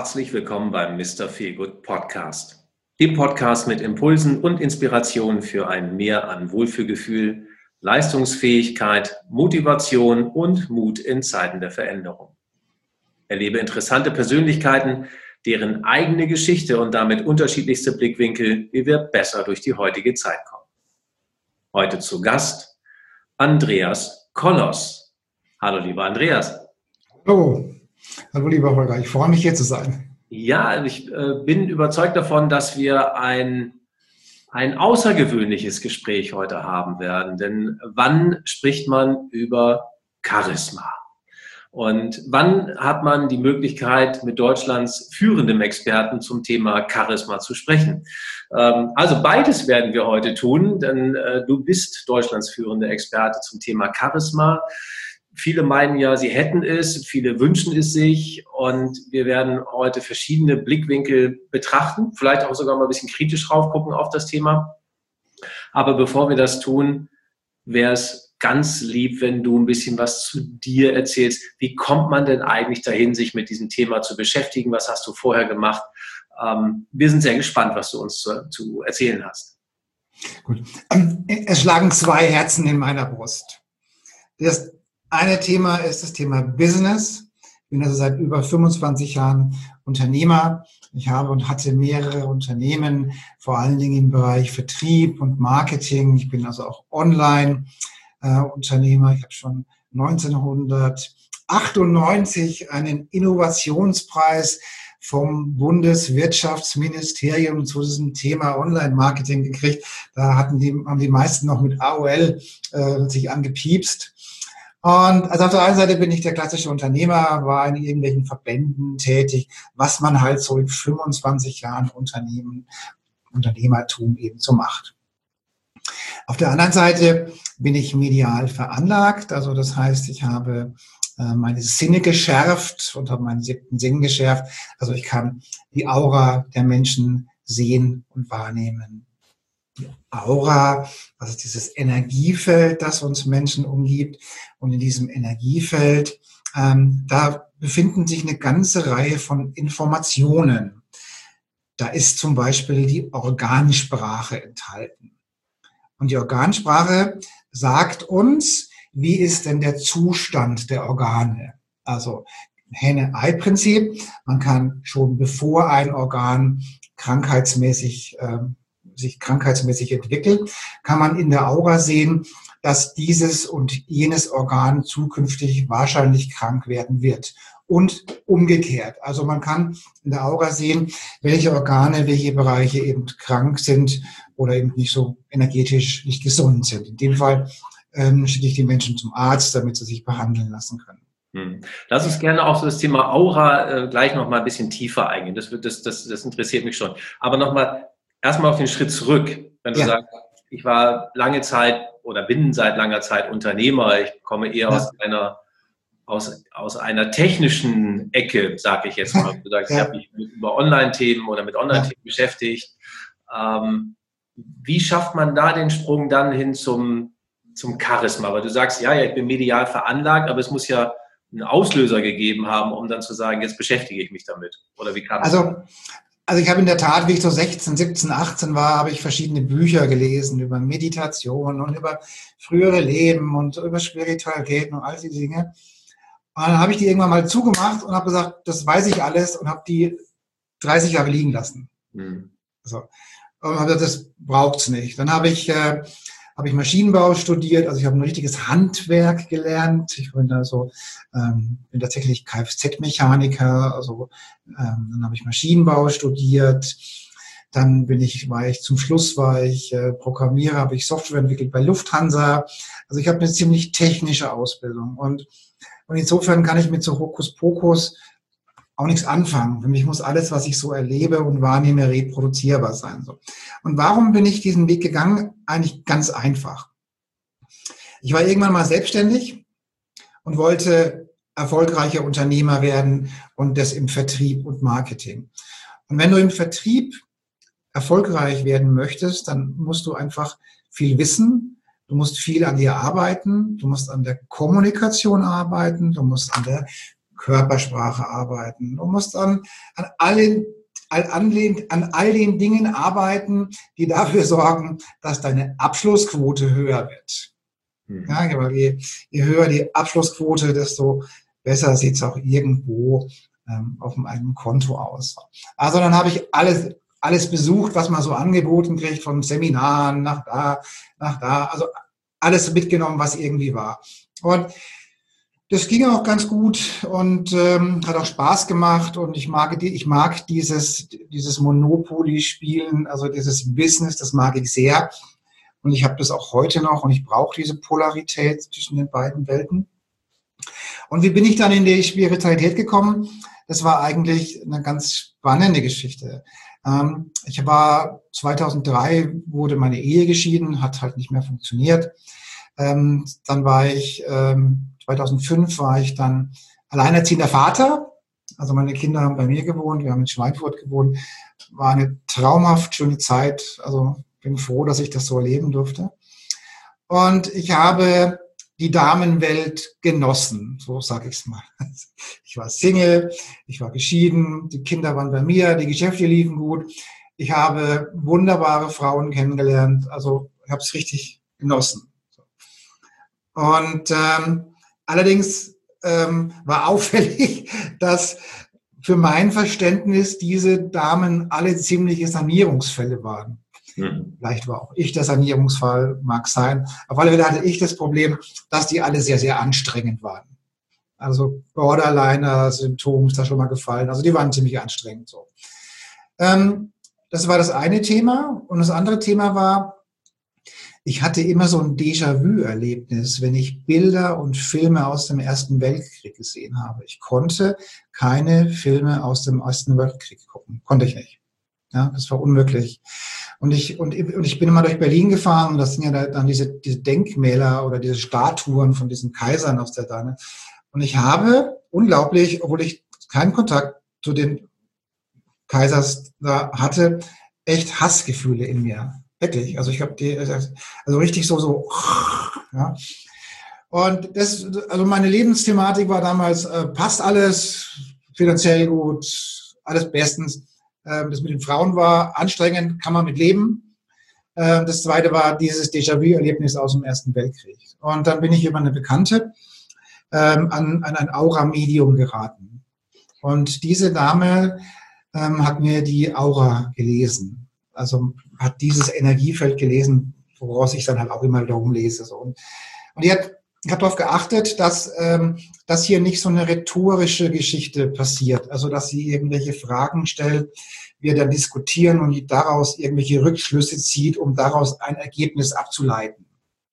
Herzlich willkommen beim Mr. Feelgood Podcast. Dem Podcast mit Impulsen und Inspirationen für ein Mehr an Wohlfühlgefühl, Leistungsfähigkeit, Motivation und Mut in Zeiten der Veränderung. Erlebe interessante Persönlichkeiten, deren eigene Geschichte und damit unterschiedlichste Blickwinkel, wie wir besser durch die heutige Zeit kommen. Heute zu Gast Andreas Kollos. Hallo, lieber Andreas. Hallo. Hallo, lieber Holger. Ich freue mich, hier zu sein. Ja, ich bin überzeugt davon, dass wir ein außergewöhnliches Gespräch heute haben werden. Denn wann spricht man über Charisma? Und wann hat man die Möglichkeit, mit Deutschlands führendem Experten zum Thema Charisma zu sprechen? Also beides werden wir heute tun, denn du bist Deutschlands führende Experte zum Thema Charisma. Viele meinen ja, sie hätten es, viele wünschen es sich und wir werden heute verschiedene Blickwinkel betrachten, vielleicht auch sogar mal ein bisschen kritisch raufgucken auf das Thema. Aber bevor wir das tun, wäre es ganz lieb, wenn du ein bisschen was zu dir erzählst. Wie kommt man denn eigentlich dahin, sich mit diesem Thema zu beschäftigen? Was hast du vorher gemacht? Wir sind sehr gespannt, was du uns zu erzählen hast. Gut. Es schlagen zwei Herzen in meiner Brust. Das eine Thema ist das Thema Business. Ich bin also seit über 25 Jahren Unternehmer. Ich habe und hatte mehrere Unternehmen, vor allen Dingen im Bereich Vertrieb und Marketing. Ich bin also auch Online-Unternehmer. Ich habe schon 1998 einen Innovationspreis vom Bundeswirtschaftsministerium zu diesem Thema Online-Marketing gekriegt. Da haben die meisten noch mit AOL sich angepiepst. Und also auf der einen Seite bin ich der klassische Unternehmer, war in irgendwelchen Verbänden tätig, was man halt so in 25 Jahren Unternehmertum eben so macht. Auf der anderen Seite bin ich medial veranlagt, also das heißt, ich habe meine Sinne geschärft und habe meinen 7. Sinn geschärft. Also ich kann die Aura der Menschen sehen und wahrnehmen. Die Aura, also dieses Energiefeld, das uns Menschen umgibt. Und in diesem Energiefeld, da befinden sich eine ganze Reihe von Informationen. Da ist zum Beispiel die Organsprache enthalten. Und die Organsprache sagt uns, wie ist denn der Zustand der Organe? Also Henne-Ei-Prinzip. Man kann schon bevor ein Organ sich krankheitsmäßig entwickelt, kann man in der Aura sehen, dass dieses und jenes Organ zukünftig wahrscheinlich krank werden wird. Und umgekehrt. Also man kann in der Aura sehen, welche Organe, welche Bereiche eben krank sind oder eben nicht so energetisch nicht gesund sind. In dem Fall schicke ich die Menschen zum Arzt, damit sie sich behandeln lassen können. Lass uns gerne auch so das Thema Aura gleich noch mal ein bisschen tiefer eingehen. Das interessiert mich schon. Aber noch mal erstmal auf den Schritt zurück. Wenn du sagst, ich war lange Zeit oder bin seit langer Zeit Unternehmer, ich komme eher aus einer technischen Ecke, sage ich jetzt mal. Du sagst, ich habe mich über Online-Themen oder mit Online-Themen beschäftigt. Wie schafft man da den Sprung dann hin zum Charisma? Weil du sagst, ja, ich bin medial veranlagt, aber es muss ja einen Auslöser gegeben haben, um dann zu sagen, jetzt beschäftige ich mich damit. Oder wie kam es? Also ich habe in der Tat, wie ich so 16, 17, 18 war, habe ich verschiedene Bücher gelesen über Meditation und über frühere Leben und über Spiritualität und all diese Dinge. Und dann habe ich die irgendwann mal zugemacht und habe gesagt, das weiß ich alles und habe die 30 Jahre liegen lassen. So. Und habe gesagt, das braucht's nicht. Dann habe ich Maschinenbau studiert, also ich habe ein richtiges Handwerk gelernt. Ich bin bin tatsächlich Kfz-Mechaniker, also dann habe ich Maschinenbau studiert. Dann war ich Programmierer, habe ich Software entwickelt bei Lufthansa. Also ich habe eine ziemlich technische Ausbildung und insofern kann ich mit so Hokuspokus auch nichts anfangen. Für mich muss alles, was ich so erlebe und wahrnehme, reproduzierbar sein. So. Und warum bin ich diesen Weg gegangen? Eigentlich ganz einfach. Ich war irgendwann mal selbstständig und wollte erfolgreicher Unternehmer werden und das im Vertrieb und Marketing. Und wenn du im Vertrieb erfolgreich werden möchtest, dann musst du einfach viel wissen. Du musst viel an dir arbeiten. Du musst an der Kommunikation arbeiten. Du musst an der Körpersprache arbeiten. Du musst an all den Dingen arbeiten, die dafür sorgen, dass deine Abschlussquote höher wird. Ja, weil je höher die Abschlussquote, desto besser sieht es auch irgendwo auf einem Konto aus. Also dann habe ich alles besucht, was man so angeboten kriegt, von Seminaren nach da, also alles mitgenommen, was irgendwie war. Und das ging auch ganz gut und hat auch Spaß gemacht und ich mag dieses Monopoly-Spielen, also dieses Business, das mag ich sehr. Und ich habe das auch heute noch und ich brauche diese Polarität zwischen den beiden Welten. Und wie bin ich dann in die Spiritualität gekommen? Das war eigentlich eine ganz spannende Geschichte. 2003 wurde meine Ehe geschieden, hat halt nicht mehr funktioniert. Dann war ich, 2005 war ich dann alleinerziehender Vater. Also meine Kinder haben bei mir gewohnt, wir haben in Schweinfurt gewohnt. War eine traumhaft schöne Zeit. Also bin froh, dass ich das so erleben durfte. Und ich habe die Damenwelt genossen, so sage ich es mal. Ich war Single, ich war geschieden, die Kinder waren bei mir, die Geschäfte liefen gut. Ich habe wunderbare Frauen kennengelernt, also ich habe es richtig genossen. Und allerdings war auffällig, dass für mein Verständnis diese Damen alle ziemliche Sanierungsfälle waren. Vielleicht war auch ich der Sanierungsfall, mag sein. Auf alle Fälle hatte ich das Problem, dass die alle sehr, sehr anstrengend waren. Also Borderliner-Symptom ist da schon mal gefallen. Also die waren ziemlich anstrengend so. Das war das eine Thema. Und das andere Thema war, ich hatte immer so ein Déjà-vu-Erlebnis, wenn ich Bilder und Filme aus dem Ersten Weltkrieg gesehen habe. Ich konnte keine Filme aus dem Ersten Weltkrieg gucken. Konnte ich nicht. Ja, das war unmöglich. Und ich bin immer durch Berlin gefahren und das sind ja dann diese Denkmäler oder diese Statuen von diesen Kaisern aus der Dane. Und ich habe unglaublich, obwohl ich keinen Kontakt zu den Kaisers da hatte, echt Hassgefühle in mir. Wirklich. Also ich habe also richtig so, ja. Und also meine Lebensthematik war damals, passt alles, finanziell gut, alles bestens. Das mit den Frauen war anstrengend, kann man mit leben. Das zweite war dieses Déjà-vu-Erlebnis aus dem Ersten Weltkrieg. Und dann bin ich über eine Bekannte an ein Aura-Medium geraten. Und diese Dame hat mir die Aura gelesen. Also hat dieses Energiefeld gelesen, woraus ich dann halt auch immer wiederum lese. So. Und die hat darauf geachtet, dass hier nicht so eine rhetorische Geschichte passiert. Also dass sie irgendwelche Fragen stellt, wir dann diskutieren und die daraus irgendwelche Rückschlüsse zieht, um daraus ein Ergebnis abzuleiten.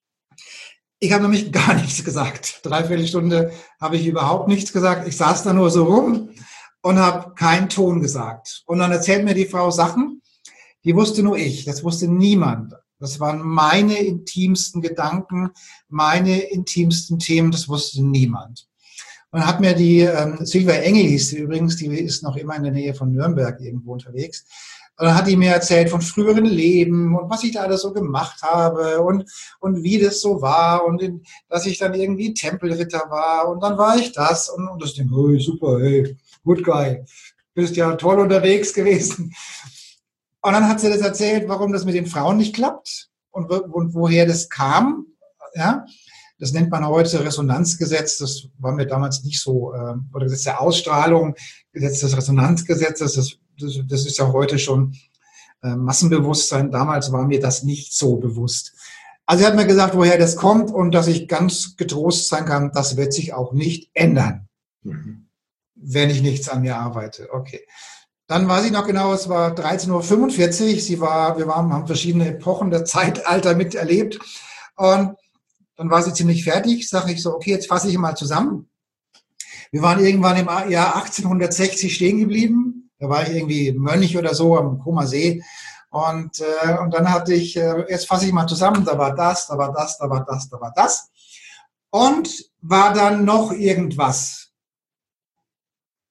Ich habe nämlich gar nichts gesagt. 3/4 Stunde habe ich überhaupt nichts gesagt. Ich saß da nur so rum und habe keinen Ton gesagt. Und dann erzählt mir die Frau Sachen, die wusste nur ich, das wusste niemand. Das waren meine intimsten Gedanken, meine intimsten Themen, das wusste niemand. Und dann hat mir die Silvia Engel hieß sie übrigens, die ist noch immer in der Nähe von Nürnberg irgendwo unterwegs. Und dann hat die mir erzählt von früheren Leben und was ich da alles so gemacht habe und wie das so war und dass ich dann irgendwie Tempelritter war und dann war ich das und das Ding, hey, super, hey, good guy, bist ja toll unterwegs gewesen. Und dann hat sie das erzählt, warum das mit den Frauen nicht klappt und woher das kam. Ja, das nennt man heute Resonanzgesetz. Das war mir damals nicht so, oder Gesetz der Ausstrahlung, Gesetz des Resonanzgesetzes. Das ist ja heute schon Massenbewusstsein. Damals war mir das nicht so bewusst. Also sie hat mir gesagt, woher das kommt und dass ich ganz getrost sein kann, das wird sich auch nicht ändern, wenn ich nichts an mir arbeite. Okay. Dann weiß ich noch genau, es war 13:45 Uhr. Haben verschiedene Epochen der Zeitalter miterlebt. Und dann war sie ziemlich fertig. Sage ich so, okay, jetzt fasse ich mal zusammen. Wir waren irgendwann im Jahr 1860 stehen geblieben. Da war ich irgendwie Mönch oder so am Comer See. Und dann hatte ich, jetzt fasse ich mal zusammen, da war das, da war das, da war das, da war das. Und war dann noch irgendwas.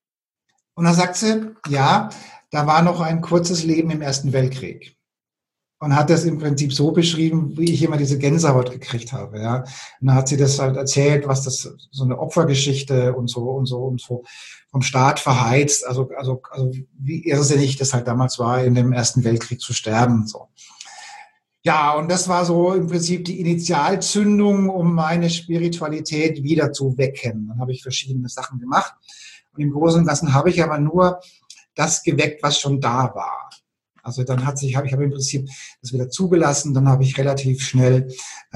Und dann sagt sie, ja, da war noch ein kurzes Leben im Ersten Weltkrieg. und hat das im Prinzip so beschrieben, wie ich immer diese Gänsehaut gekriegt habe. Ja. Und dann hat sie das halt erzählt, was das so eine Opfergeschichte und so vom Staat verheizt. Also wie irrsinnig das halt damals war, in dem Ersten Weltkrieg zu sterben. So. Ja, und das war so im Prinzip die Initialzündung, um meine Spiritualität wieder zu wecken. Dann habe ich verschiedene Sachen gemacht. Und im Großen und Ganzen habe ich aber nur das geweckt, was schon da war. Also dann habe ich im Prinzip das wieder zugelassen. Dann habe ich relativ schnell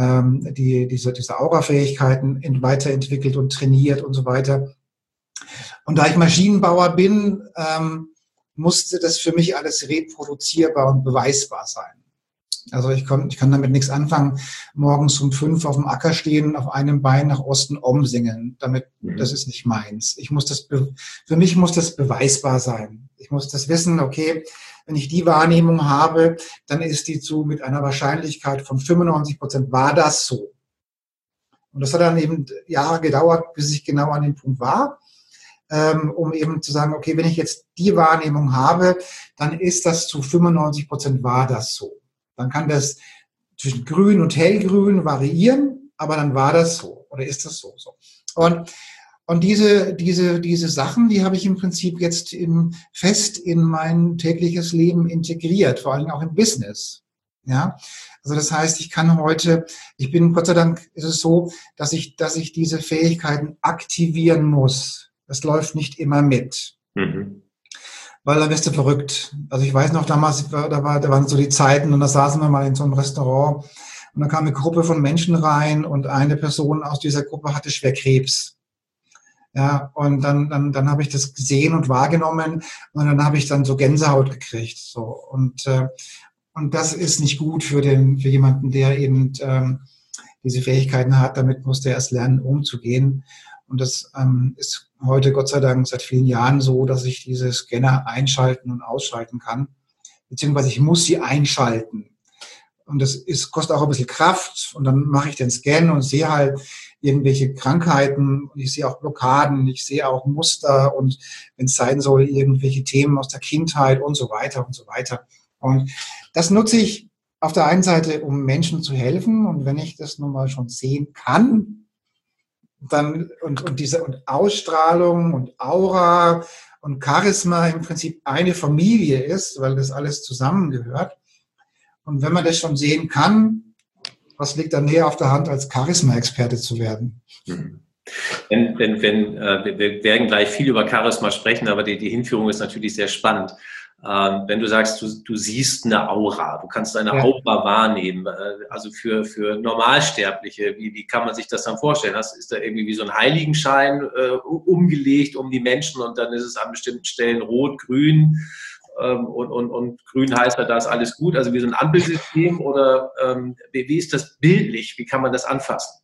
diese Aura-Fähigkeiten weiterentwickelt und trainiert und so weiter. Und da ich Maschinenbauer bin, musste das für mich alles reproduzierbar und beweisbar sein. Also ich kann damit nichts anfangen, morgens um 5 auf dem Acker stehen, auf einem Bein nach Osten singen. Das ist nicht meins. Für mich muss das beweisbar sein. Ich muss das wissen, okay, wenn ich die Wahrnehmung habe, dann ist die mit einer Wahrscheinlichkeit von 95% war das so. Und das hat dann eben Jahre gedauert, bis ich genau an dem Punkt war, um eben zu sagen, okay, wenn ich jetzt die Wahrnehmung habe, dann ist das zu 95% war das so. Dann kann das zwischen grün und hellgrün variieren, aber dann war das so oder ist das so. Und diese Sachen, die habe ich im Prinzip jetzt fest in mein tägliches Leben integriert, vor allem auch im Business. Ja, also das heißt, Gott sei Dank ist es so, dass ich diese Fähigkeiten aktivieren muss. Das läuft nicht immer mit. Mhm. Weil dann wirst du verrückt. Also ich weiß noch, damals, da waren so die Zeiten und da saßen wir mal in so einem Restaurant und da kam eine Gruppe von Menschen rein und eine Person aus dieser Gruppe hatte schwer Krebs. Ja, und dann habe ich das gesehen und wahrgenommen und dann habe ich dann so Gänsehaut gekriegt. So. Und das ist nicht gut für jemanden, der eben diese Fähigkeiten hat. Damit muss der erst lernen, umzugehen. Und das ist heute Gott sei Dank seit vielen Jahren so, dass ich diese Scanner einschalten und ausschalten kann. Beziehungsweise ich muss sie einschalten. Und das kostet auch ein bisschen Kraft. Und dann mache ich den Scan und sehe halt irgendwelche Krankheiten. Ich sehe auch Blockaden, ich sehe auch Muster und wenn es sein soll, irgendwelche Themen aus der Kindheit und so weiter und so weiter. Und das nutze ich auf der einen Seite, um Menschen zu helfen. Und wenn ich das nun mal schon sehen kann, dann und Ausstrahlung und Aura und Charisma im Prinzip eine Familie ist, weil das alles zusammengehört. Und wenn man das schon sehen kann, was liegt da näher auf der Hand, als Charisma-Experte zu werden? Wir werden gleich viel über Charisma sprechen, aber die Hinführung ist natürlich sehr spannend. Wenn du sagst, du siehst eine Aura, du kannst eine Aura wahrnehmen, also für Normalsterbliche, wie kann man sich das dann vorstellen? Ist da irgendwie wie so ein Heiligenschein umgelegt um die Menschen und dann ist es an bestimmten Stellen rot, grün und grün heißt da ist alles gut, also wie so ein Ampelsystem oder wie ist das bildlich? Wie kann man das anfassen?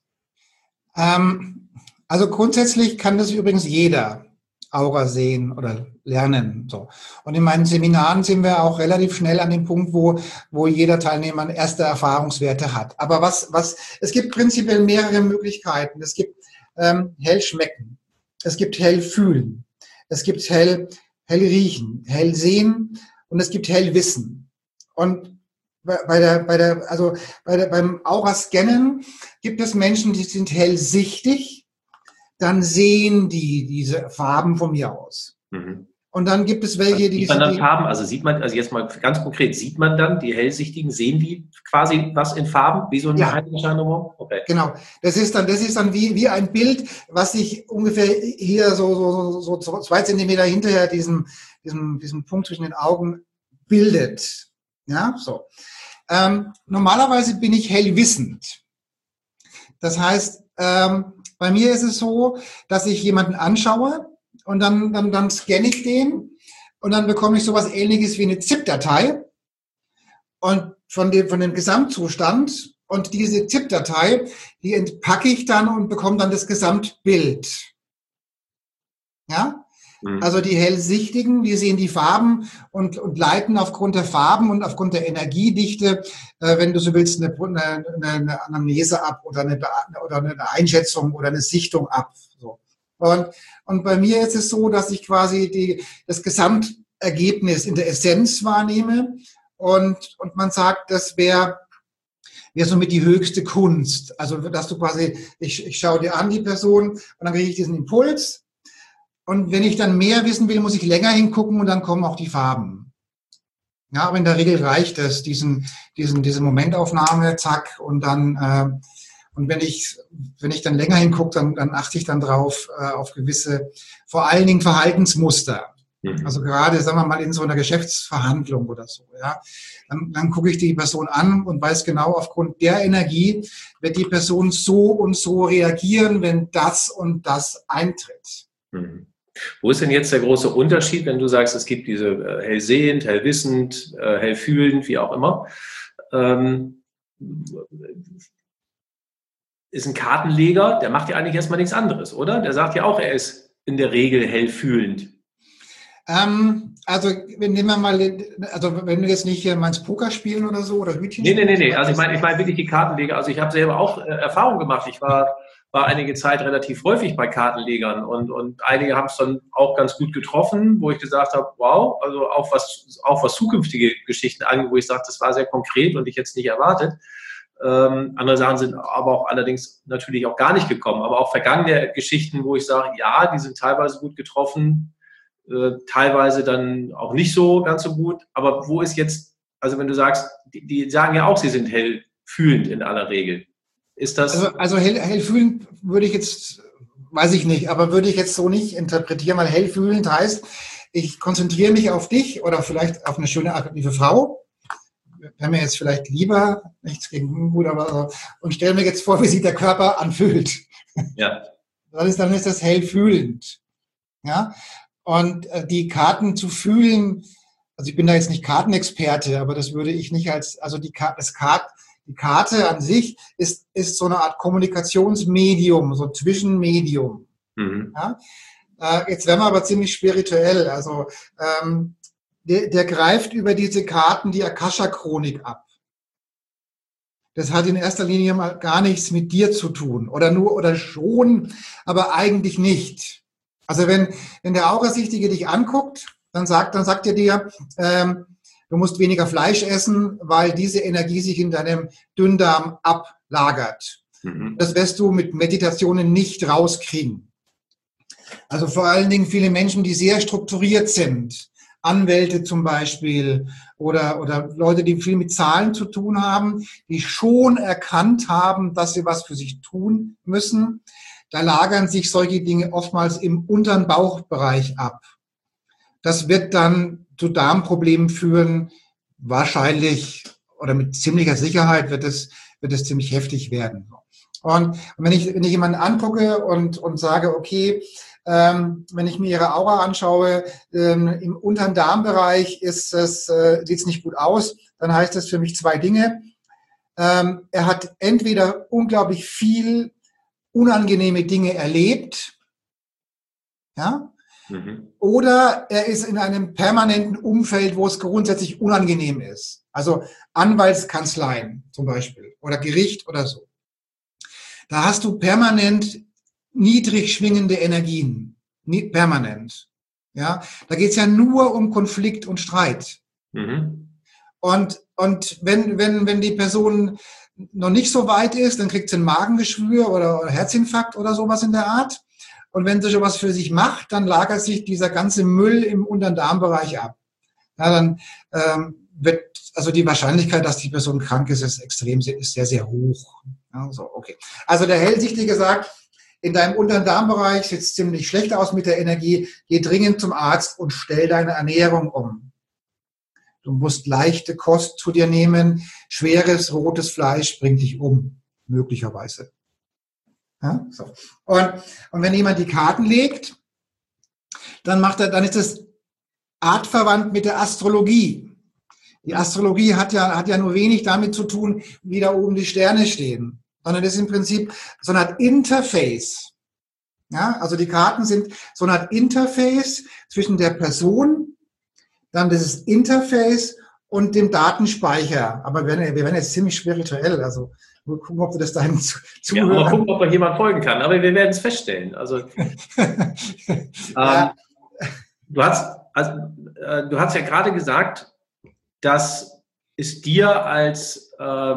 Also grundsätzlich kann das übrigens jeder Aura sehen oder lernen. So. Und in meinen Seminaren sind wir auch relativ schnell an dem Punkt, wo jeder Teilnehmer erste Erfahrungswerte hat. Aber es gibt prinzipiell mehrere Möglichkeiten. Es gibt hell schmecken, es gibt hell fühlen, es gibt hell riechen, hell sehen und es gibt hell wissen. Und beim Aura-Scannen gibt es Menschen, die sind hellsichtig, dann sehen die diese Farben von mir aus. Mhm. Und dann gibt es welche, die... Sieht man dann Farben? Also jetzt mal ganz konkret, sieht man dann, die Hellsichtigen, sehen die quasi was in Farben? Wie so ein Heiligenschein? Okay. Genau. Das ist dann wie ein Bild, was sich ungefähr hier so 2 Zentimeter hinterher diesem Punkt zwischen den Augen bildet. Ja, so. Normalerweise bin ich hellwissend. Das heißt, bei mir ist es so, dass ich jemanden anschaue und dann scanne ich den und dann bekomme ich sowas Ähnliches wie eine ZIP-Datei und von dem Gesamtzustand und diese ZIP-Datei, die entpacke ich dann und bekomme dann das Gesamtbild. Ja? Also die Hellsichtigen, die sehen die Farben und leiten aufgrund der Farben und aufgrund der Energiedichte, wenn du so willst, eine Anamnese ab oder eine Einschätzung oder eine Sichtung ab. So. Und bei mir ist es so, dass ich quasi das Gesamtergebnis in der Essenz wahrnehme und man sagt, das wäre somit die höchste Kunst. Also, dass du quasi, ich schaue dir an, die Person, und dann kriege ich diesen Impuls. Und wenn ich dann mehr wissen will, muss ich länger hingucken und dann kommen auch die Farben. Ja, aber in der Regel reicht es, diese Momentaufnahme, zack, und dann, und wenn ich dann länger hingucke, dann achte ich dann drauf, auf gewisse, vor allen Dingen Verhaltensmuster. Also gerade, sagen wir mal, in so einer Geschäftsverhandlung oder so, ja. Dann gucke ich die Person an und weiß genau, aufgrund der Energie wird die Person so und so reagieren, wenn das und das eintritt. Wo ist denn jetzt der große Unterschied, wenn du sagst, es gibt diese hellsehend, hellwissend, hellfühlend, wie auch immer? Ist ein Kartenleger, der macht ja eigentlich erstmal nichts anderes, oder? Der sagt ja auch, er ist in der Regel hellfühlend. Also, nehmen wir mal, also wenn du jetzt nicht meinst Poker spielen oder so oder Hütchen spielen. Nee. Also ich meine wirklich die Kartenleger. Also ich habe selber auch Erfahrung gemacht. Ich war einige Zeit relativ häufig bei Kartenlegern und einige haben es dann auch ganz gut getroffen, wo ich gesagt habe, wow, also auch was zukünftige Geschichten angeht, wo ich sage, das war sehr konkret und ich jetzt nicht erwartet. Andere Sachen sind aber auch allerdings natürlich auch gar nicht gekommen. Aber auch vergangene Geschichten, wo ich sage, ja, die sind teilweise gut getroffen, teilweise dann auch nicht so ganz so gut. Aber wo ist jetzt, also wenn du sagst, die sagen ja auch, sie sind hellfühlend in aller Regel. Ist das? Also hellfühlend würde ich jetzt, weiß ich nicht, aber würde ich jetzt so nicht interpretieren, weil hellfühlend heißt, ich konzentriere mich auf dich oder vielleicht auf eine schöne, attraktive Frau. Wäre mir jetzt vielleicht lieber, nichts gegen gut, aber und stelle mir jetzt vor, wie sich der Körper anfühlt. Ja. Dann ist das hellfühlend. Ja. Und die Karten zu fühlen, also ich bin da jetzt nicht Kartenexperte, aber das würde ich nicht als, also die Karte an sich ist so eine Art Kommunikationsmedium, so ein Zwischenmedium. Ja? Jetzt werden wir aber ziemlich spirituell. Also der greift über diese Karten die Akasha-Chronik ab. Das hat in erster Linie mal gar nichts mit dir zu tun. Oder schon, aber eigentlich nicht. Also wenn der Aurasichtige dich anguckt, dann sagt er dir, du musst weniger Fleisch essen, weil diese Energie sich in deinem Dünndarm ablagert. Das wirst du mit Meditationen nicht rauskriegen. Also vor allen Dingen viele Menschen, die sehr strukturiert sind, Anwälte zum Beispiel oder Leute, die viel mit Zahlen zu tun haben, die schon erkannt haben, dass sie was für sich tun müssen. Da lagern sich solche Dinge oftmals im unteren Bauchbereich ab. Das wird dann zu Darmproblemen führen, wahrscheinlich oder mit ziemlicher Sicherheit wird es ziemlich heftig werden. Und wenn ich jemanden angucke und sage, okay, wenn ich mir ihre Aura anschaue, im unteren Darmbereich sieht es nicht gut aus, dann heißt das für mich zwei Dinge. Er hat entweder unglaublich viel unangenehme Dinge erlebt, ja, oder er ist in einem permanenten Umfeld, wo es grundsätzlich unangenehm ist. Also Anwaltskanzleien zum Beispiel oder Gericht oder so. Da hast du permanent niedrig schwingende Energien. Permanent. Ja, da geht es ja nur um Konflikt und Streit. Und wenn die Person noch nicht so weit ist, dann kriegt sie ein Magengeschwür oder Herzinfarkt oder sowas in der Art. Und wenn sie sowas für sich macht, dann lagert sich dieser ganze Müll im unteren Darmbereich ab. Ja, dann wird also die Wahrscheinlichkeit, dass die Person krank ist, ist sehr, sehr hoch. Ja, so, okay. Also der Hellsichtige sagt, in deinem unteren Darmbereich sieht es ziemlich schlecht aus mit der Energie. Geh dringend zum Arzt und stell deine Ernährung um. Du musst leichte Kost zu dir nehmen. Schweres rotes Fleisch bringt dich um, möglicherweise. Ja, so. Und wenn jemand die Karten legt, dann ist das artverwandt mit der Astrologie. Die Astrologie hat ja nur wenig damit zu tun, wie da oben die Sterne stehen, sondern das ist im Prinzip so eine Art Interface. Ja, also die Karten sind so eine Art Interface zwischen der Person, dann dieses Interface und dem Datenspeicher. Aber wir werden jetzt ziemlich spirituell, also wir gucken, ob wir das dahin zuhören. Ja, mal gucken, ob da jemand folgen kann, aber wir werden es feststellen. Also du hast ja gerade gesagt, dass ist dir als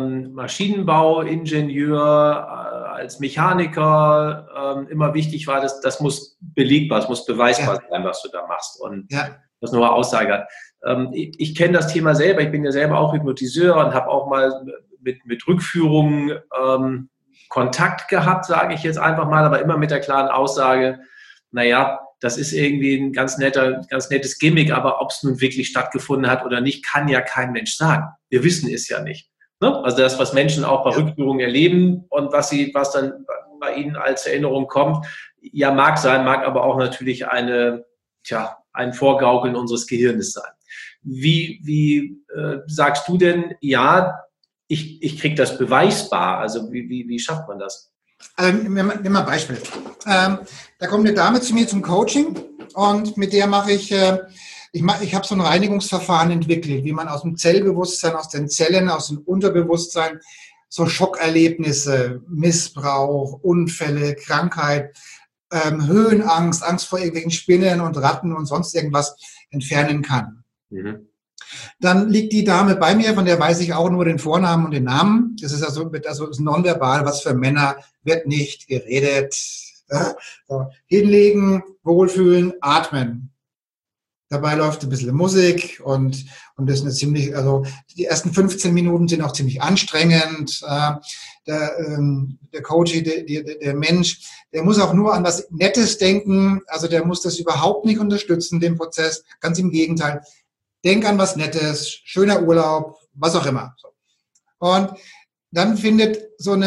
Maschinenbauingenieur, als Mechaniker immer wichtig war, dass das muss belegbar, es muss beweisbar sein, was du da machst und das nur Aussage hat. Ich kenne das Thema selber, ich bin ja selber auch Hypnotiseur und habe auch mal mit Rückführungen Kontakt gehabt, sage ich jetzt einfach mal, aber immer mit der klaren Aussage, naja, das ist irgendwie ein ganz nettes Gimmick, aber ob es nun wirklich stattgefunden hat oder nicht, kann ja kein Mensch sagen. Wir wissen es ja nicht. Ne? Also das, was Menschen auch bei Rückführungen erleben und was dann bei ihnen als Erinnerung kommt, ja, mag sein, mag aber auch natürlich ein Vorgaukeln unseres Gehirnes sein. Wie sagst du denn, ja, ich kriege das beweisbar? Also wie schafft man das? Nimm mal ein Beispiel. Da kommt eine Dame zu mir zum Coaching und mit der mache ich habe so ein Reinigungsverfahren entwickelt, wie man aus dem Zellbewusstsein, aus den Zellen, aus dem Unterbewusstsein so Schockerlebnisse, Missbrauch, Unfälle, Krankheit, Höhenangst, Angst vor irgendwelchen Spinnen und Ratten und sonst irgendwas entfernen kann. Mhm. Dann liegt die Dame bei mir, von der weiß ich auch nur den Vornamen und den Namen. Das ist also ist nonverbal, was für Männer wird nicht geredet. So. Hinlegen, wohlfühlen, atmen. Dabei läuft ein bisschen Musik und das ist eine ziemlich, also die ersten 15 Minuten sind auch ziemlich anstrengend. Der Coach, der Mensch, der muss auch nur an was Nettes denken. Also der muss das überhaupt nicht unterstützen, den Prozess. Ganz im Gegenteil. Denk an was Nettes, schöner Urlaub, was auch immer. Und dann findet in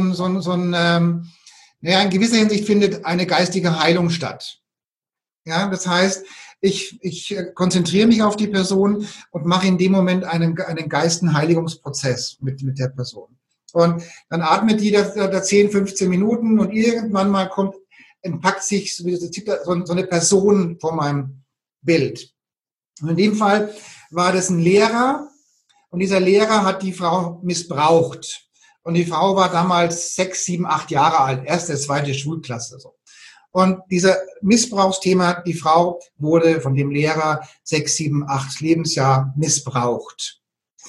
gewisser Hinsicht findet eine geistige Heilung statt. Ja, das heißt, ich konzentriere mich auf die Person und mache in dem Moment einen Geistenheiligungsprozess mit der Person. Und dann atmet die da 10, 15 Minuten und irgendwann mal entpackt sich so eine Person vor meinem Bild. Und in dem Fall war das ein Lehrer und dieser Lehrer hat die Frau missbraucht. Und die Frau war damals 6, 7, 8 Jahre alt, erste, zweite Schulklasse. So. Und dieser Missbrauchsthema, die Frau wurde von dem Lehrer 6, 7, 8 Lebensjahr missbraucht.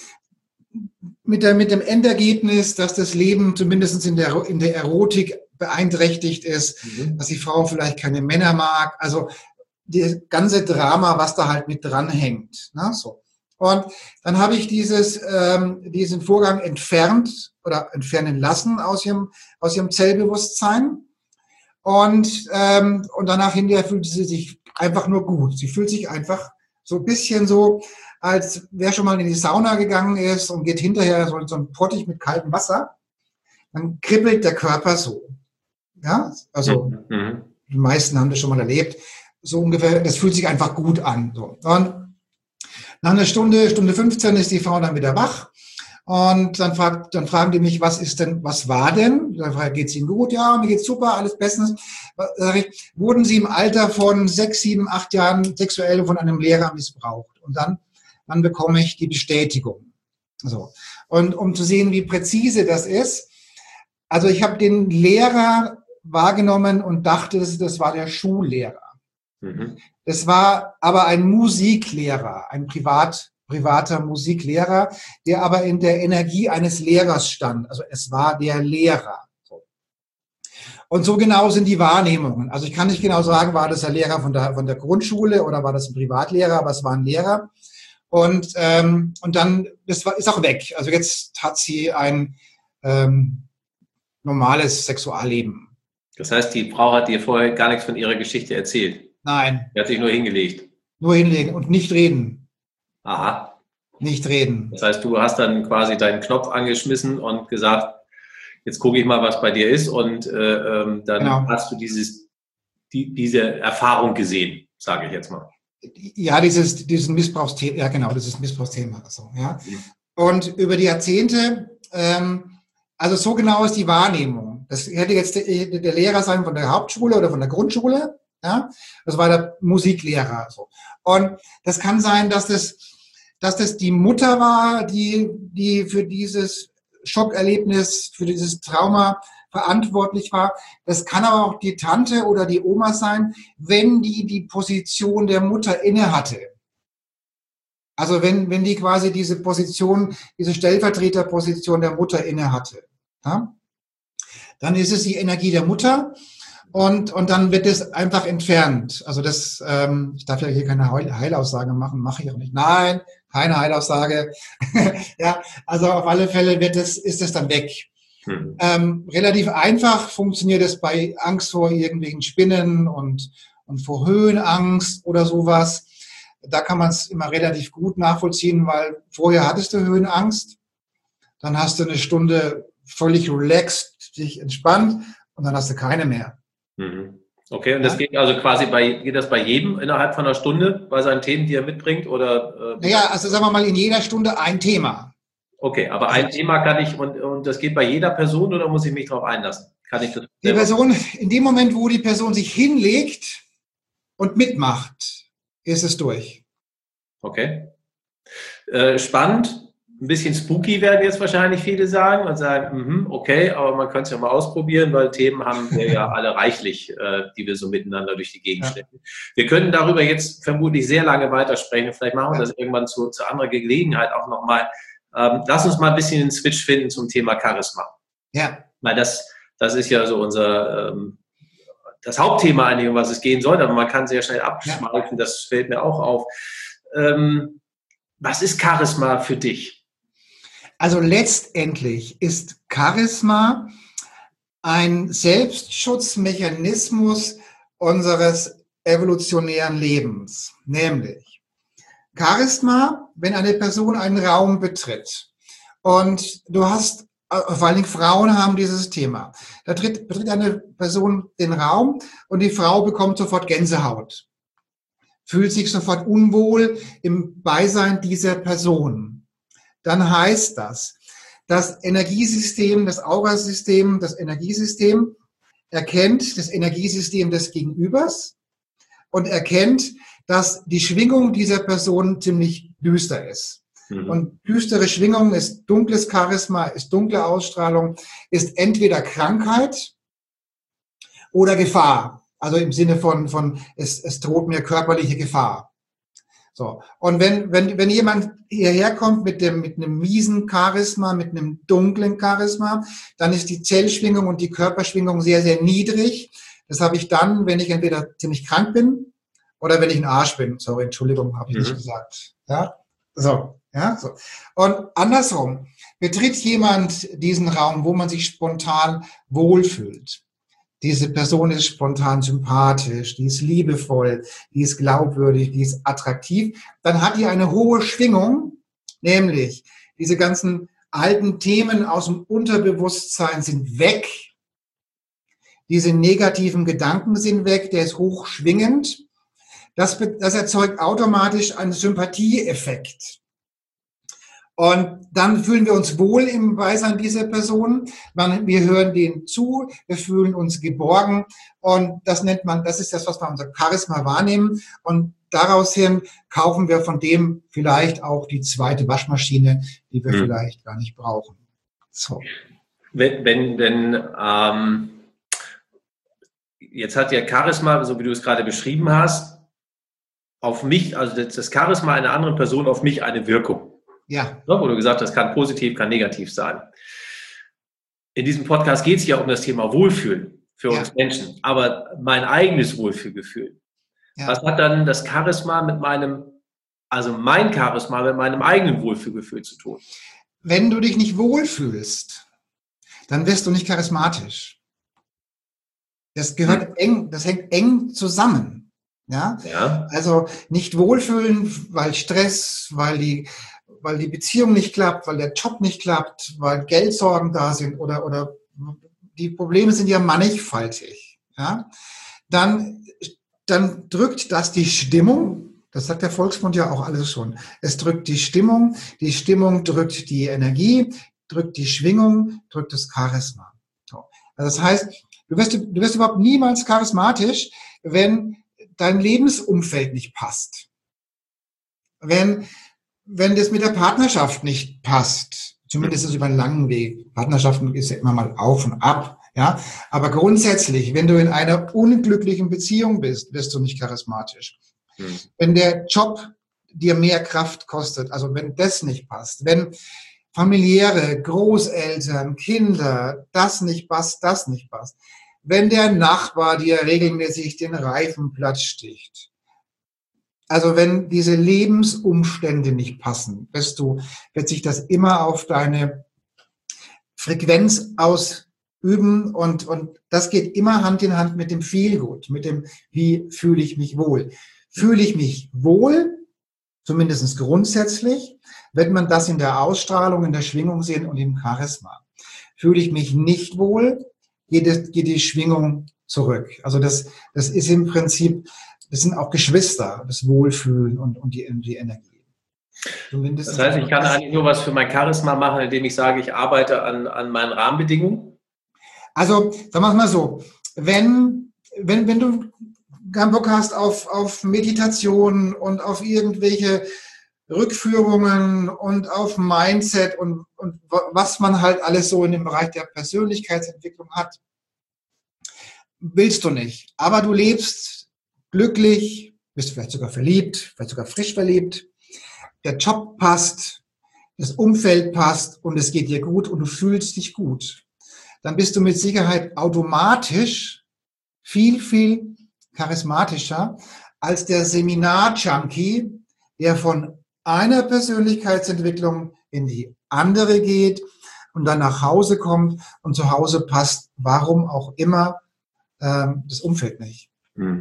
Mit dem Endergebnis, dass das Leben zumindest in der Erotik beeinträchtigt ist, dass die Frau vielleicht keine Männer mag. Also das ganze Drama, was da halt mit dranhängt. Ne? So. Und dann habe ich diesen Vorgang entfernt oder entfernen lassen aus ihrem Zellbewusstsein. Und danach hinterher fühlt sie sich einfach nur gut. Sie fühlt sich einfach so ein bisschen so, als wer schon mal in die Sauna gegangen ist und geht hinterher so ein Pottich mit kaltem Wasser. Dann kribbelt der Körper so. Ja, also die meisten haben das schon mal erlebt. So ungefähr, das fühlt sich einfach gut an. So. Und nach einer Stunde 15 ist die Frau dann wieder wach. Und dann fragen die mich, was war denn? Dann frage ich, geht's Ihnen gut? Ja, mir geht's super, alles bestens. Wurden Sie im Alter von 6, 7, 8 Jahren sexuell von einem Lehrer missbraucht? Und dann bekomme ich die Bestätigung. So. Und um zu sehen, wie präzise das ist, also ich habe den Lehrer wahrgenommen und dachte, das war der Schullehrer. Das war aber ein Musiklehrer, ein privater Musiklehrer, der aber in der Energie eines Lehrers stand. Also es war der Lehrer. Und so genau sind die Wahrnehmungen. Also ich kann nicht genau sagen, war das der Lehrer von der Grundschule oder war das ein Privatlehrer, aber es war ein Lehrer. Und dann ist auch weg. Also jetzt hat sie ein normales Sexualleben. Das heißt, die Frau hat dir vorher gar nichts von ihrer Geschichte erzählt? Nein. Die hat sich nur hingelegt? Nur hinlegen und nicht reden. Aha. Nicht reden. Das heißt, du hast dann quasi deinen Knopf angeschmissen und gesagt, jetzt gucke ich mal, was bei dir ist und dann hast du diese Erfahrung gesehen, sage ich jetzt mal. Ja, dieses Missbrauchsthema, ja genau, dieses Missbrauchsthema. Also, ja. Und über die Jahrzehnte, also so genau ist die Wahrnehmung. Das hätte jetzt der Lehrer sein von der Hauptschule oder von der Grundschule. Ja, das war der Musiklehrer. So. Und das kann sein, dass das die Mutter war, die für dieses Schockerlebnis, für dieses Trauma verantwortlich war. Das kann aber auch die Tante oder die Oma sein, wenn die Position der Mutter inne hatte. Also wenn die quasi diese Position, diese Stellvertreterposition der Mutter inne hatte, ja, dann ist es die Energie der Mutter und dann wird es einfach entfernt. Also das, ich darf ja hier keine Heilaussage machen, mache ich auch nicht. Nein, keine Heilaussage. Ja, also auf alle Fälle ist es dann weg. Relativ einfach funktioniert es bei Angst vor irgendwelchen Spinnen und vor Höhenangst oder sowas. Da kann man es immer relativ gut nachvollziehen, weil vorher hattest du Höhenangst, dann hast du eine Stunde völlig relaxed, dich entspannt und dann hast du keine mehr. Okay, und das geht also quasi geht das bei jedem innerhalb von einer Stunde bei seinen Themen, die er mitbringt? Oder, naja, also sagen wir mal in jeder Stunde ein Thema. Okay, aber ein Thema kann ich, und das geht bei jeder Person oder muss ich mich darauf einlassen? Kann ich das die Person, in dem Moment, wo die Person sich hinlegt und mitmacht, ist es durch. Okay. Spannend. Ein bisschen spooky werden jetzt wahrscheinlich viele sagen und sagen, okay, aber man könnte es ja mal ausprobieren, weil Themen haben wir ja alle reichlich, die wir so miteinander durch die Gegend schleppen. Wir können darüber jetzt vermutlich sehr lange weitersprechen. Vielleicht machen wir das irgendwann zu anderer Gelegenheit auch nochmal. Lass uns mal ein bisschen den Switch finden zum Thema Charisma. Ja. Weil das ist ja so das Hauptthema eigentlich, um was es gehen soll, aber man kann sehr schnell abschweifen, das fällt mir auch auf. Was ist Charisma für dich? Also letztendlich ist Charisma ein Selbstschutzmechanismus unseres evolutionären Lebens. Nämlich Charisma, wenn eine Person einen Raum betritt und du hast, vor allen Dingen Frauen haben dieses Thema, da betritt eine Person den Raum und die Frau bekommt sofort Gänsehaut, fühlt sich sofort unwohl im Beisein dieser Person. Dann heißt das Energiesystem, das Aurasystem, das Energiesystem erkennt das Energiesystem des Gegenübers und erkennt, dass die Schwingung dieser Person ziemlich düster ist. Und düstere Schwingung ist dunkles Charisma, ist dunkle Ausstrahlung, ist entweder Krankheit oder Gefahr. Also im Sinne von es droht mir körperliche Gefahr. So. Und wenn jemand hierher kommt mit einem miesen Charisma, mit einem dunklen Charisma, dann ist die Zellschwingung und die Körperschwingung sehr, sehr niedrig. Das habe ich dann, wenn ich entweder ziemlich krank bin oder wenn ich ein Arsch bin. Sorry, Entschuldigung, habe ich nicht gesagt. Ja, so. Und andersrum, betritt jemand diesen Raum, wo man sich spontan wohlfühlt. Diese Person ist spontan sympathisch, die ist liebevoll, die ist glaubwürdig, die ist attraktiv. Dann hat die eine hohe Schwingung, nämlich diese ganzen alten Themen aus dem Unterbewusstsein sind weg. Diese negativen Gedanken sind weg, der ist hochschwingend. Das erzeugt automatisch einen Sympathieeffekt. Und dann fühlen wir uns wohl im Beisein dieser Person. Wir hören denen zu, wir fühlen uns geborgen. Und das ist das, was wir unser Charisma wahrnehmen. Und daraus hin kaufen wir von dem vielleicht auch die zweite Waschmaschine, die wir vielleicht gar nicht brauchen. So. Jetzt hat ja Charisma, so wie du es gerade beschrieben hast, auf mich, also das Charisma einer anderen Person auf mich eine Wirkung. Ja. Wo du gesagt hast, kann positiv, kann negativ sein. In diesem Podcast geht es ja um das Thema Wohlfühlen für uns Menschen, aber mein eigenes Wohlfühlgefühl. Ja. Was hat dann das Charisma mein Charisma mit meinem eigenen Wohlfühlgefühl zu tun? Wenn du dich nicht wohlfühlst, dann wirst du nicht charismatisch. Das gehört das hängt eng zusammen. Ja? Also nicht wohlfühlen, weil Stress, weil die Beziehung nicht klappt, weil der Job nicht klappt, weil Geldsorgen da sind oder die Probleme sind ja mannigfaltig. Ja? Dann drückt das die Stimmung, das sagt der Volksmund ja auch alles schon. Es drückt die Stimmung drückt die Energie, drückt die Schwingung, drückt das Charisma. So. Also das heißt, du wirst überhaupt niemals charismatisch, wenn dein Lebensumfeld nicht passt. Wenn das mit der Partnerschaft nicht passt, zumindest ist es über einen langen Weg. Partnerschaften ist ja immer mal auf und ab, ja. Aber grundsätzlich, wenn du in einer unglücklichen Beziehung bist, wirst du nicht charismatisch. Wenn der Job dir mehr Kraft kostet, also wenn das nicht passt, wenn familiäre, Großeltern, Kinder, das nicht passt, wenn der Nachbar dir regelmäßig den Reifen platt sticht, also wenn diese Lebensumstände nicht passen, wird sich das immer auf deine Frequenz ausüben und das geht immer Hand in Hand mit dem Feelgood, mit dem, wie fühle ich mich wohl. Fühle ich mich wohl, zumindest grundsätzlich, wird man das in der Ausstrahlung, in der Schwingung sehen und im Charisma. Fühle ich mich nicht wohl, geht die Schwingung zurück. Also das ist im Prinzip, das sind auch Geschwister, das Wohlfühlen und die Energie. Zumindest das heißt, ich kann eigentlich nur was für mein Charisma machen, indem ich sage, ich arbeite an meinen Rahmenbedingungen? Also, sagen wir es mal so, wenn du keinen Bock hast auf Meditation und auf irgendwelche Rückführungen und auf Mindset und was man halt alles so in dem Bereich der Persönlichkeitsentwicklung hat, willst du nicht. Aber du lebst glücklich, bist vielleicht sogar verliebt, vielleicht sogar frisch verliebt, der Job passt, das Umfeld passt und es geht dir gut und du fühlst dich gut. Dann bist du mit Sicherheit automatisch viel, viel charismatischer als der Seminar-Junkie, der von einer Persönlichkeitsentwicklung in die andere geht und dann nach Hause kommt und zu Hause passt, warum auch immer, das Umfeld nicht.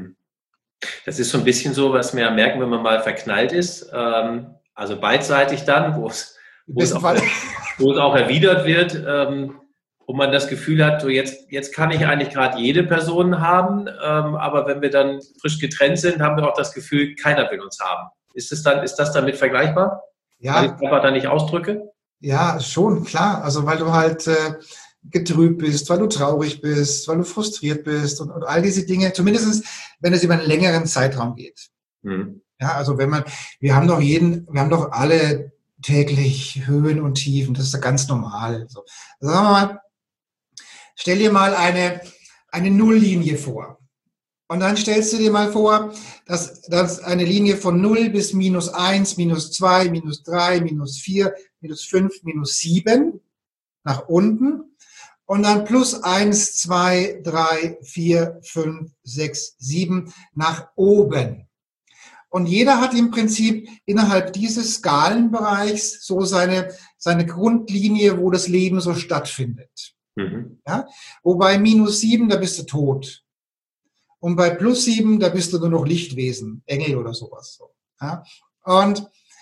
Das ist so ein bisschen so, was wir merken, wenn man mal verknallt ist, also beidseitig dann, wo es auch erwidert wird, wo man das Gefühl hat, so jetzt kann ich eigentlich gerade jede Person haben, aber wenn wir dann frisch getrennt sind, haben wir auch das Gefühl, keiner will uns haben. Ist das damit vergleichbar? Ja. Weil ich es einfach da nicht ausdrücke? Ja, schon, klar. Also weil du halt getrübt bist, weil du traurig bist, weil du frustriert bist und all diese Dinge, zumindest wenn es über einen längeren Zeitraum geht. Ja, also wir haben doch alle täglich Höhen und Tiefen, das ist ja ganz normal. So. Also sagen wir mal, stell dir mal eine Nulllinie vor. Und dann stellst du dir mal vor, dass eine Linie von 0 bis -1, -2, -3, -4, -5, -7 nach unten und dann +1, 2, 3, 4, 5, 6, 7 nach oben. Und jeder hat im Prinzip innerhalb dieses Skalenbereichs so seine Grundlinie, wo das Leben so stattfindet. Ja? Wobei -7, da bist du tot. Und bei +7, da bist du nur noch Lichtwesen, Engel oder sowas. Ja? Und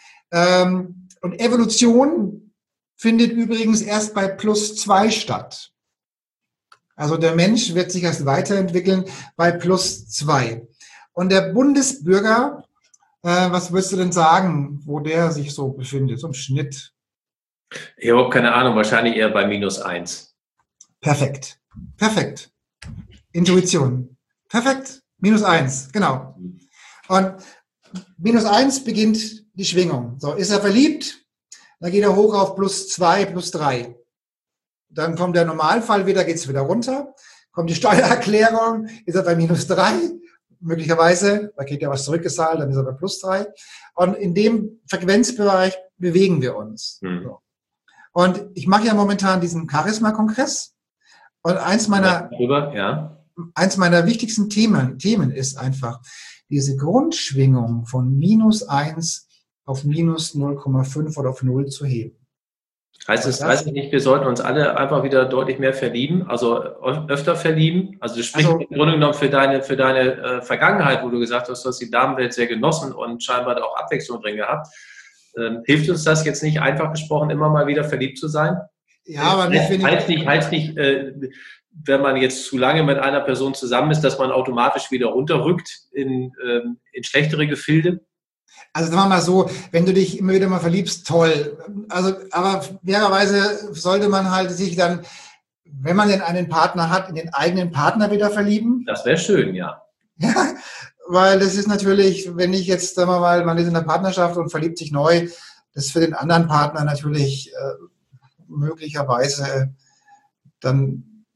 Evolution findet übrigens erst bei +2 statt. Also der Mensch wird sich erst weiterentwickeln bei +2. Und der Bundesbürger, was würdest du denn sagen, wo der sich so befindet, so im Schnitt? Ich habe keine Ahnung, wahrscheinlich eher bei -1. Perfekt. Intuition. Perfekt. -1, genau. Und -1 beginnt die Schwingung. So, ist er verliebt, dann geht er hoch auf +2, +3. Dann kommt der Normalfall wieder, geht es wieder runter. Kommt die Steuererklärung, ist er bei -3, möglicherweise, da kriegt er was zurückgezahlt, dann ist er bei +3. Und in dem Frequenzbereich bewegen wir uns. So. Und ich mache ja momentan diesen Charisma-Kongress. Und eins meiner wichtigsten Themen ist einfach, diese Grundschwingung von -1 auf -0,5 oder auf 0 zu heben. Heißt es, weiß ich nicht, wir sollten uns alle einfach wieder deutlich mehr verlieben, also öfter verlieben? Also das spricht im Grunde genommen für deine Vergangenheit, wo du gesagt hast, du hast die Damenwelt sehr genossen und scheinbar auch Abwechslung drin gehabt. Hilft uns das jetzt nicht, einfach gesprochen, immer mal wieder verliebt zu sein? Ja, aber nicht, heißt nicht, wenn man jetzt zu lange mit einer Person zusammen ist, dass man automatisch wieder runterrückt in schlechtere Gefilde? Also sagen wir mal so, wenn du dich immer wieder mal verliebst, toll. Also, aber fairerweise sollte man halt sich dann, wenn man denn einen Partner hat, in den eigenen Partner wieder verlieben. Das wäre schön, ja. Ja, weil das ist natürlich, wenn ich jetzt, sagen wir mal, man ist in der Partnerschaft und verliebt sich neu, das ist für den anderen Partner natürlich möglicherweise dann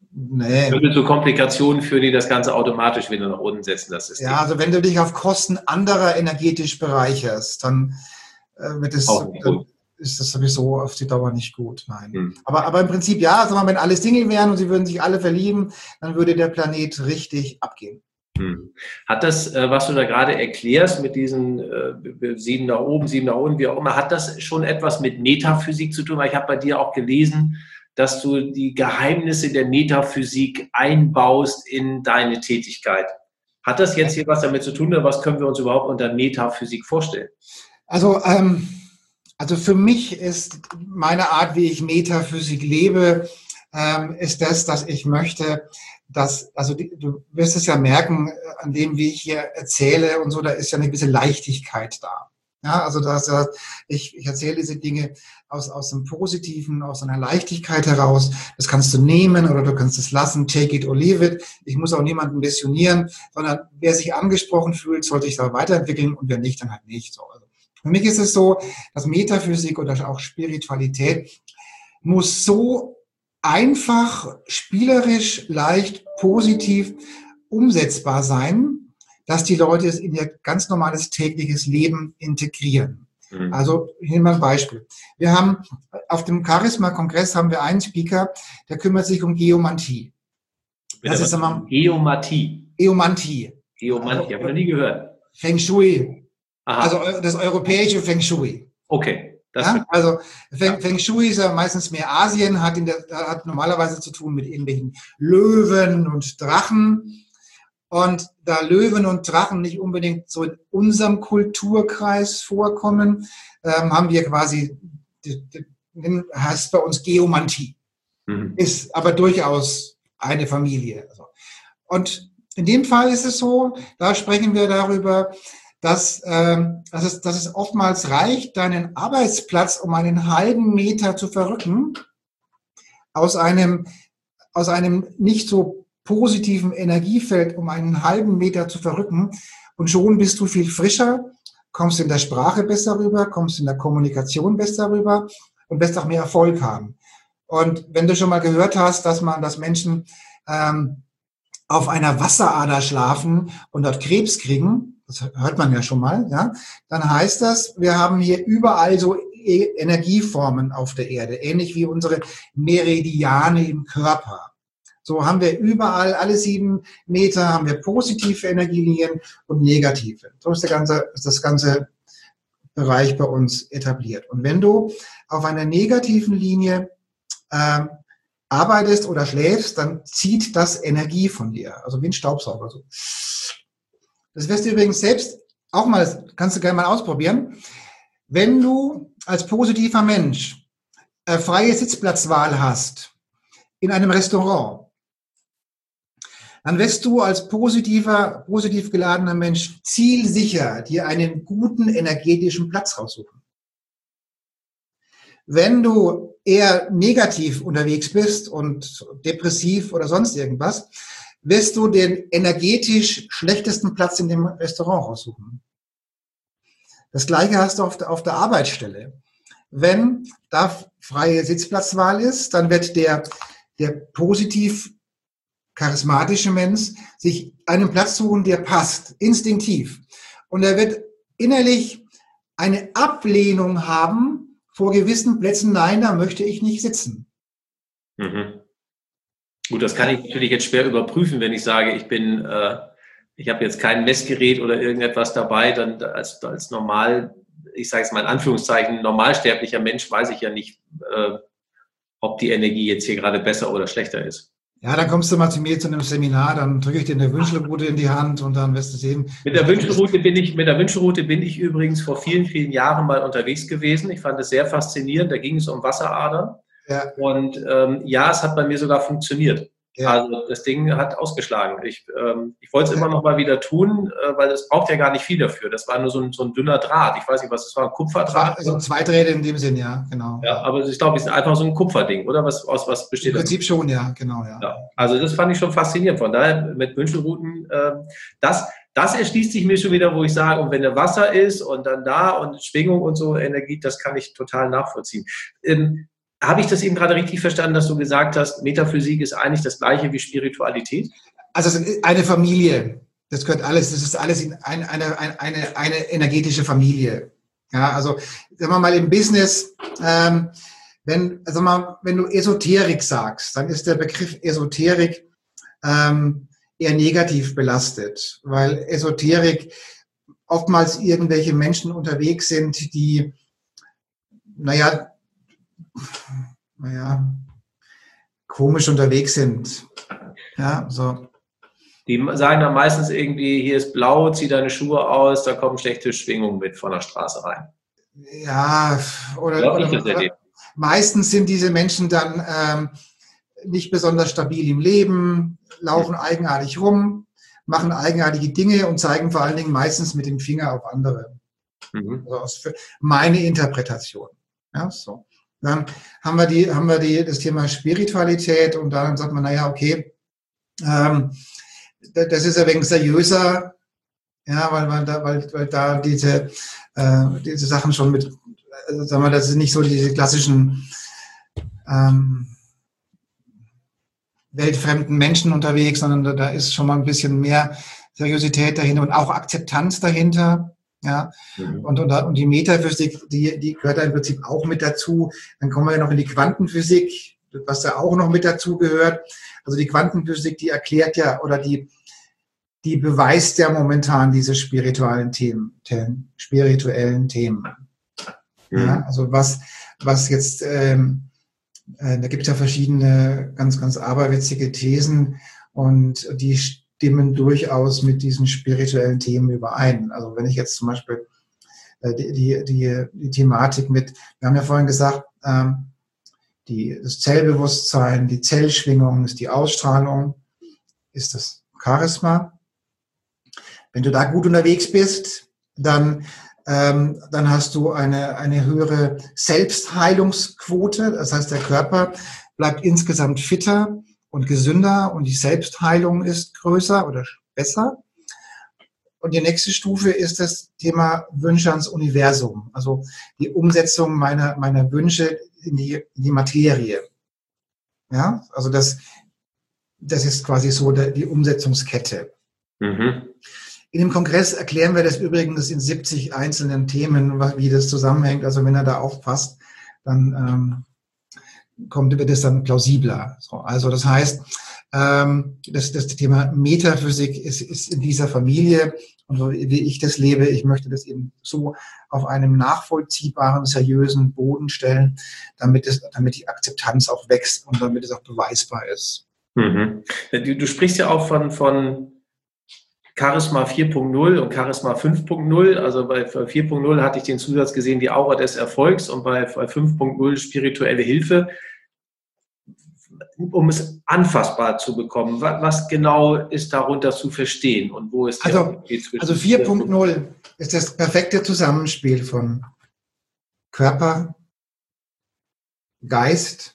Nee. Würde zu Komplikationen führen, die das Ganze automatisch wieder nach unten setzen, das System. Ja, also wenn du dich auf Kosten anderer energetisch bereicherst, dann wird es, Auch nicht gut. ist das sowieso auf die Dauer nicht gut. Nein. Hm. Aber im Prinzip ja, sag mal, wenn alle Single wären und sie würden sich alle verlieben, dann würde der Planet richtig abgehen. Hm. Hat das, was du da gerade erklärst mit diesen 7 nach oben, 7 nach unten, wie auch immer, hat das schon etwas mit Metaphysik zu tun? Weil ich habe bei dir auch gelesen, dass du die Geheimnisse der Metaphysik einbaust in deine Tätigkeit. Hat das jetzt hier was damit zu tun oder was können wir uns überhaupt unter Metaphysik vorstellen? Also für mich ist meine Art, wie ich Metaphysik lebe, ist das, dass ich möchte, du wirst es ja merken, an dem, wie ich hier erzähle und so, da ist ja eine gewisse Leichtigkeit da. Ja, also ich erzähle diese Dinge aus einem Positiven, aus einer Leichtigkeit heraus. Das kannst du nehmen oder du kannst es lassen, take it or leave it. Ich muss auch niemanden missionieren, sondern wer sich angesprochen fühlt, sollte sich da weiterentwickeln und wer nicht, dann halt nicht. So. Also für mich ist es so, dass Metaphysik oder auch Spiritualität muss so einfach, spielerisch, leicht, positiv umsetzbar sein, dass die Leute es in ihr ganz normales tägliches Leben integrieren. Mhm. Also, ich nehme mal ein Beispiel. Wir haben auf dem Charisma-Kongress haben wir einen Speaker, der kümmert sich um Geomantie. Das ist einmal Geomantie. Geomantie. Geomantie, habe ich noch nie gehört. Feng Shui. Aha. Also das europäische Feng Shui. Okay. Ja, also Feng Shui ist ja meistens mehr Asien, hat normalerweise zu tun mit irgendwelchen Löwen und Drachen. Und da Löwen und Drachen nicht unbedingt so in unserem Kulturkreis vorkommen, haben wir quasi, heißt bei uns Geomantie. Mhm. Ist aber durchaus eine Familie. Und in dem Fall ist es so, da sprechen wir darüber, dass es oftmals reicht, deinen Arbeitsplatz um einen halben Meter zu verrücken, aus einem nicht so positiven Energiefeld um einen halben Meter zu verrücken und schon bist du viel frischer, kommst in der Sprache besser rüber, kommst in der Kommunikation besser rüber und wirst auch mehr Erfolg haben. Und wenn du schon mal gehört hast, dass Menschen auf einer Wasserader schlafen und dort Krebs kriegen, das hört man ja schon mal, ja, dann heißt das, wir haben hier überall so Energieformen auf der Erde, ähnlich wie unsere Meridiane im Körper. So haben wir überall, alle 7 Meter haben wir positive Energielinien und negative. So ist das ganze Bereich bei uns etabliert. Und wenn du auf einer negativen Linie arbeitest oder schläfst, dann zieht das Energie von dir, also wie ein Staubsauger. So. Das wirst du übrigens selbst auch mal, kannst du gerne mal ausprobieren. Wenn du als positiver Mensch freie Sitzplatzwahl hast in einem Restaurant, dann wirst du als positiv geladener Mensch zielsicher dir einen guten energetischen Platz raussuchen. Wenn du eher negativ unterwegs bist und depressiv oder sonst irgendwas, wirst du den energetisch schlechtesten Platz in dem Restaurant raussuchen. Das Gleiche hast du auf der Arbeitsstelle. Wenn da freie Sitzplatzwahl ist, dann wird der positiv charismatische Mensch sich einen Platz suchen, der passt, instinktiv. Und er wird innerlich eine Ablehnung haben vor gewissen Plätzen. Nein, da möchte ich nicht sitzen. Mhm. Gut, das kann ich natürlich jetzt schwer überprüfen, wenn ich sage, ich habe jetzt kein Messgerät oder irgendetwas dabei, dann als normal, ich sage es mal in Anführungszeichen, normalsterblicher Mensch weiß ich ja nicht, ob die Energie jetzt hier gerade besser oder schlechter ist. Ja, dann kommst du mal zu mir zu einem Seminar, dann drücke ich dir eine Wünschelrute in die Hand und dann wirst du sehen. Mit der Wünschelrute bin ich übrigens vor vielen, vielen Jahren mal unterwegs gewesen. Ich fand es sehr faszinierend. Da ging es um Wasseradern. Ja. Und es hat bei mir sogar funktioniert. Ja. Also das Ding hat ausgeschlagen. Ich wollte es immer noch mal wieder tun, weil es braucht ja gar nicht viel dafür. Das war nur so ein dünner Draht. Ich weiß nicht, was das war, ein Kupferdraht. Also zwei Drähte in dem Sinn, ja, genau. Ja, aber ich glaube, es ist einfach so ein Kupferding, oder? Aus was besteht das? Im Prinzip schon, ja, genau, ja. Also das fand ich schon faszinierend. Von daher mit Wünschelrouten, das erschließt sich mir schon wieder, wo ich sage, und wenn da Wasser ist und dann da und Schwingung und so, Energie, das kann ich total nachvollziehen. Habe ich das eben gerade richtig verstanden, dass du gesagt hast, Metaphysik ist eigentlich das Gleiche wie Spiritualität? Also es ist eine Familie. Das gehört alles. Das ist alles in eine energetische Familie. Ja, also sagen wir mal im Business, wenn du Esoterik sagst, dann ist der Begriff Esoterik eher negativ belastet, weil Esoterik oftmals irgendwelche Menschen unterwegs sind, die, naja, komisch unterwegs sind. Ja, so. Die sagen dann meistens irgendwie, hier ist blau, zieh deine Schuhe aus, da kommen schlechte Schwingungen mit von der Straße rein. Ja, oder meistens sind diese Menschen dann nicht besonders stabil im Leben, laufen eigenartig rum, machen eigenartige Dinge und zeigen vor allen Dingen meistens mit dem Finger auf andere. Also meine Interpretation. Ja, so. Dann haben wir das Thema Spiritualität und dann sagt man, naja, okay, das ist ein wenig seriöser, ja, weil da diese Sachen schon mit, also sagen wir, das sind nicht so diese klassischen weltfremden Menschen unterwegs, sondern da ist schon mal ein bisschen mehr Seriosität dahinter und auch Akzeptanz dahinter. Ja, und die Metaphysik, die gehört da im Prinzip auch mit dazu. Dann kommen wir ja noch in die Quantenphysik, was da auch noch mit dazu gehört. Also die Quantenphysik, die erklärt ja oder die beweist ja momentan diese spirituellen Themen. Ja, also was jetzt, da gibt es ja verschiedene ganz, ganz aberwitzige Thesen und die stimmen durchaus mit diesen spirituellen Themen überein. Also wenn ich jetzt zum Beispiel die Thematik mit, wir haben ja vorhin gesagt, das Zellbewusstsein, die Zellschwingung ist die Ausstrahlung, ist das Charisma. Wenn du da gut unterwegs bist, dann hast du eine höhere Selbstheilungsquote. Das heißt, der Körper bleibt insgesamt fitter und gesünder und die Selbstheilung ist größer oder besser. Und die nächste Stufe ist das Thema Wünsche ans Universum, also die Umsetzung meiner Wünsche in die Materie. Ja, also das ist quasi so die Umsetzungskette. In dem Kongress erklären wir das übrigens in 70 einzelnen Themen, wie das zusammenhängt. Also wenn er da aufpasst, dann wird es dann plausibler. So, also das heißt, das Thema Metaphysik ist in dieser Familie und so wie ich das lebe, ich möchte das eben so auf einem nachvollziehbaren, seriösen Boden stellen, damit die Akzeptanz auch wächst und damit es auch beweisbar ist. Du sprichst ja auch von Charisma 4.0 und Charisma 5.0. Also bei 4.0 hatte ich den Zusatz gesehen, die Aura des Erfolgs, und bei 5.0 spirituelle Hilfe. Um es anfassbar zu bekommen, was genau ist darunter zu verstehen und wo ist der Unterschied zwischen? Also 4.0 ist das perfekte Zusammenspiel von Körper, Geist,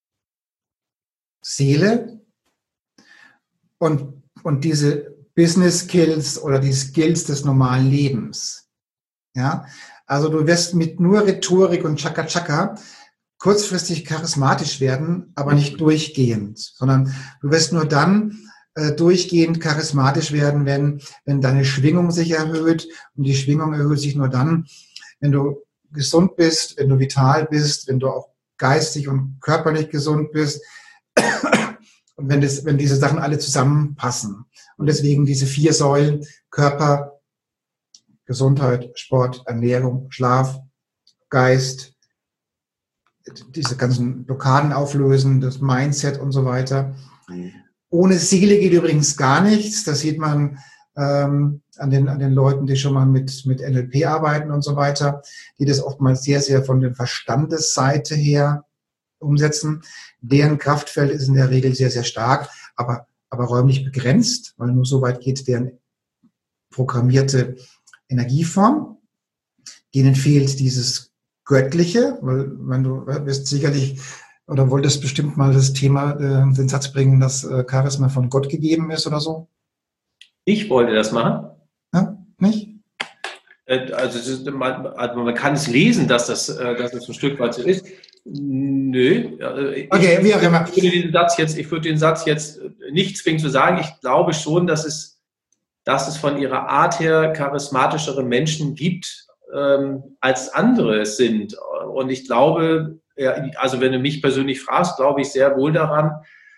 Seele und diese Business Skills oder die Skills des normalen Lebens. Ja, also du wirst mit nur Rhetorik und Chaka-Chaka kurzfristig charismatisch werden, aber nicht durchgehend, sondern du wirst nur dann durchgehend charismatisch werden, wenn deine Schwingung sich erhöht, und die Schwingung erhöht sich nur dann, wenn du gesund bist, wenn du vital bist, wenn du auch geistig und körperlich gesund bist und wenn diese Sachen alle zusammenpassen. Und deswegen diese 4 Säulen: Körper, Gesundheit, Sport, Ernährung, Schlaf, Geist, diese ganzen Blockaden auflösen, das Mindset und so weiter. Ohne Seele geht übrigens gar nichts. Das sieht man an den Leuten, die schon mal mit NLP arbeiten und so weiter, die das oftmals sehr, sehr von der Verstandesseite her umsetzen. Deren Kraftfeld ist in der Regel sehr, sehr stark, aber räumlich begrenzt, weil nur so weit geht deren programmierte Energieform. Denen fehlt dieses Göttliche, weil du wirst sicherlich oder wolltest bestimmt mal das Thema, den Satz bringen, dass Charisma von Gott gegeben ist oder so. Ich wollte das machen. Ja, nicht? Also man kann es lesen, dass das ein Stück weit so ist. Nö. Okay, wie auch immer. Ich würde den Satz jetzt nicht zwingend zu sagen. Ich glaube schon, dass es von ihrer Art her charismatischere Menschen gibt, als andere es sind. Und ich glaube, ja, also wenn du mich persönlich fragst, glaube ich sehr wohl daran,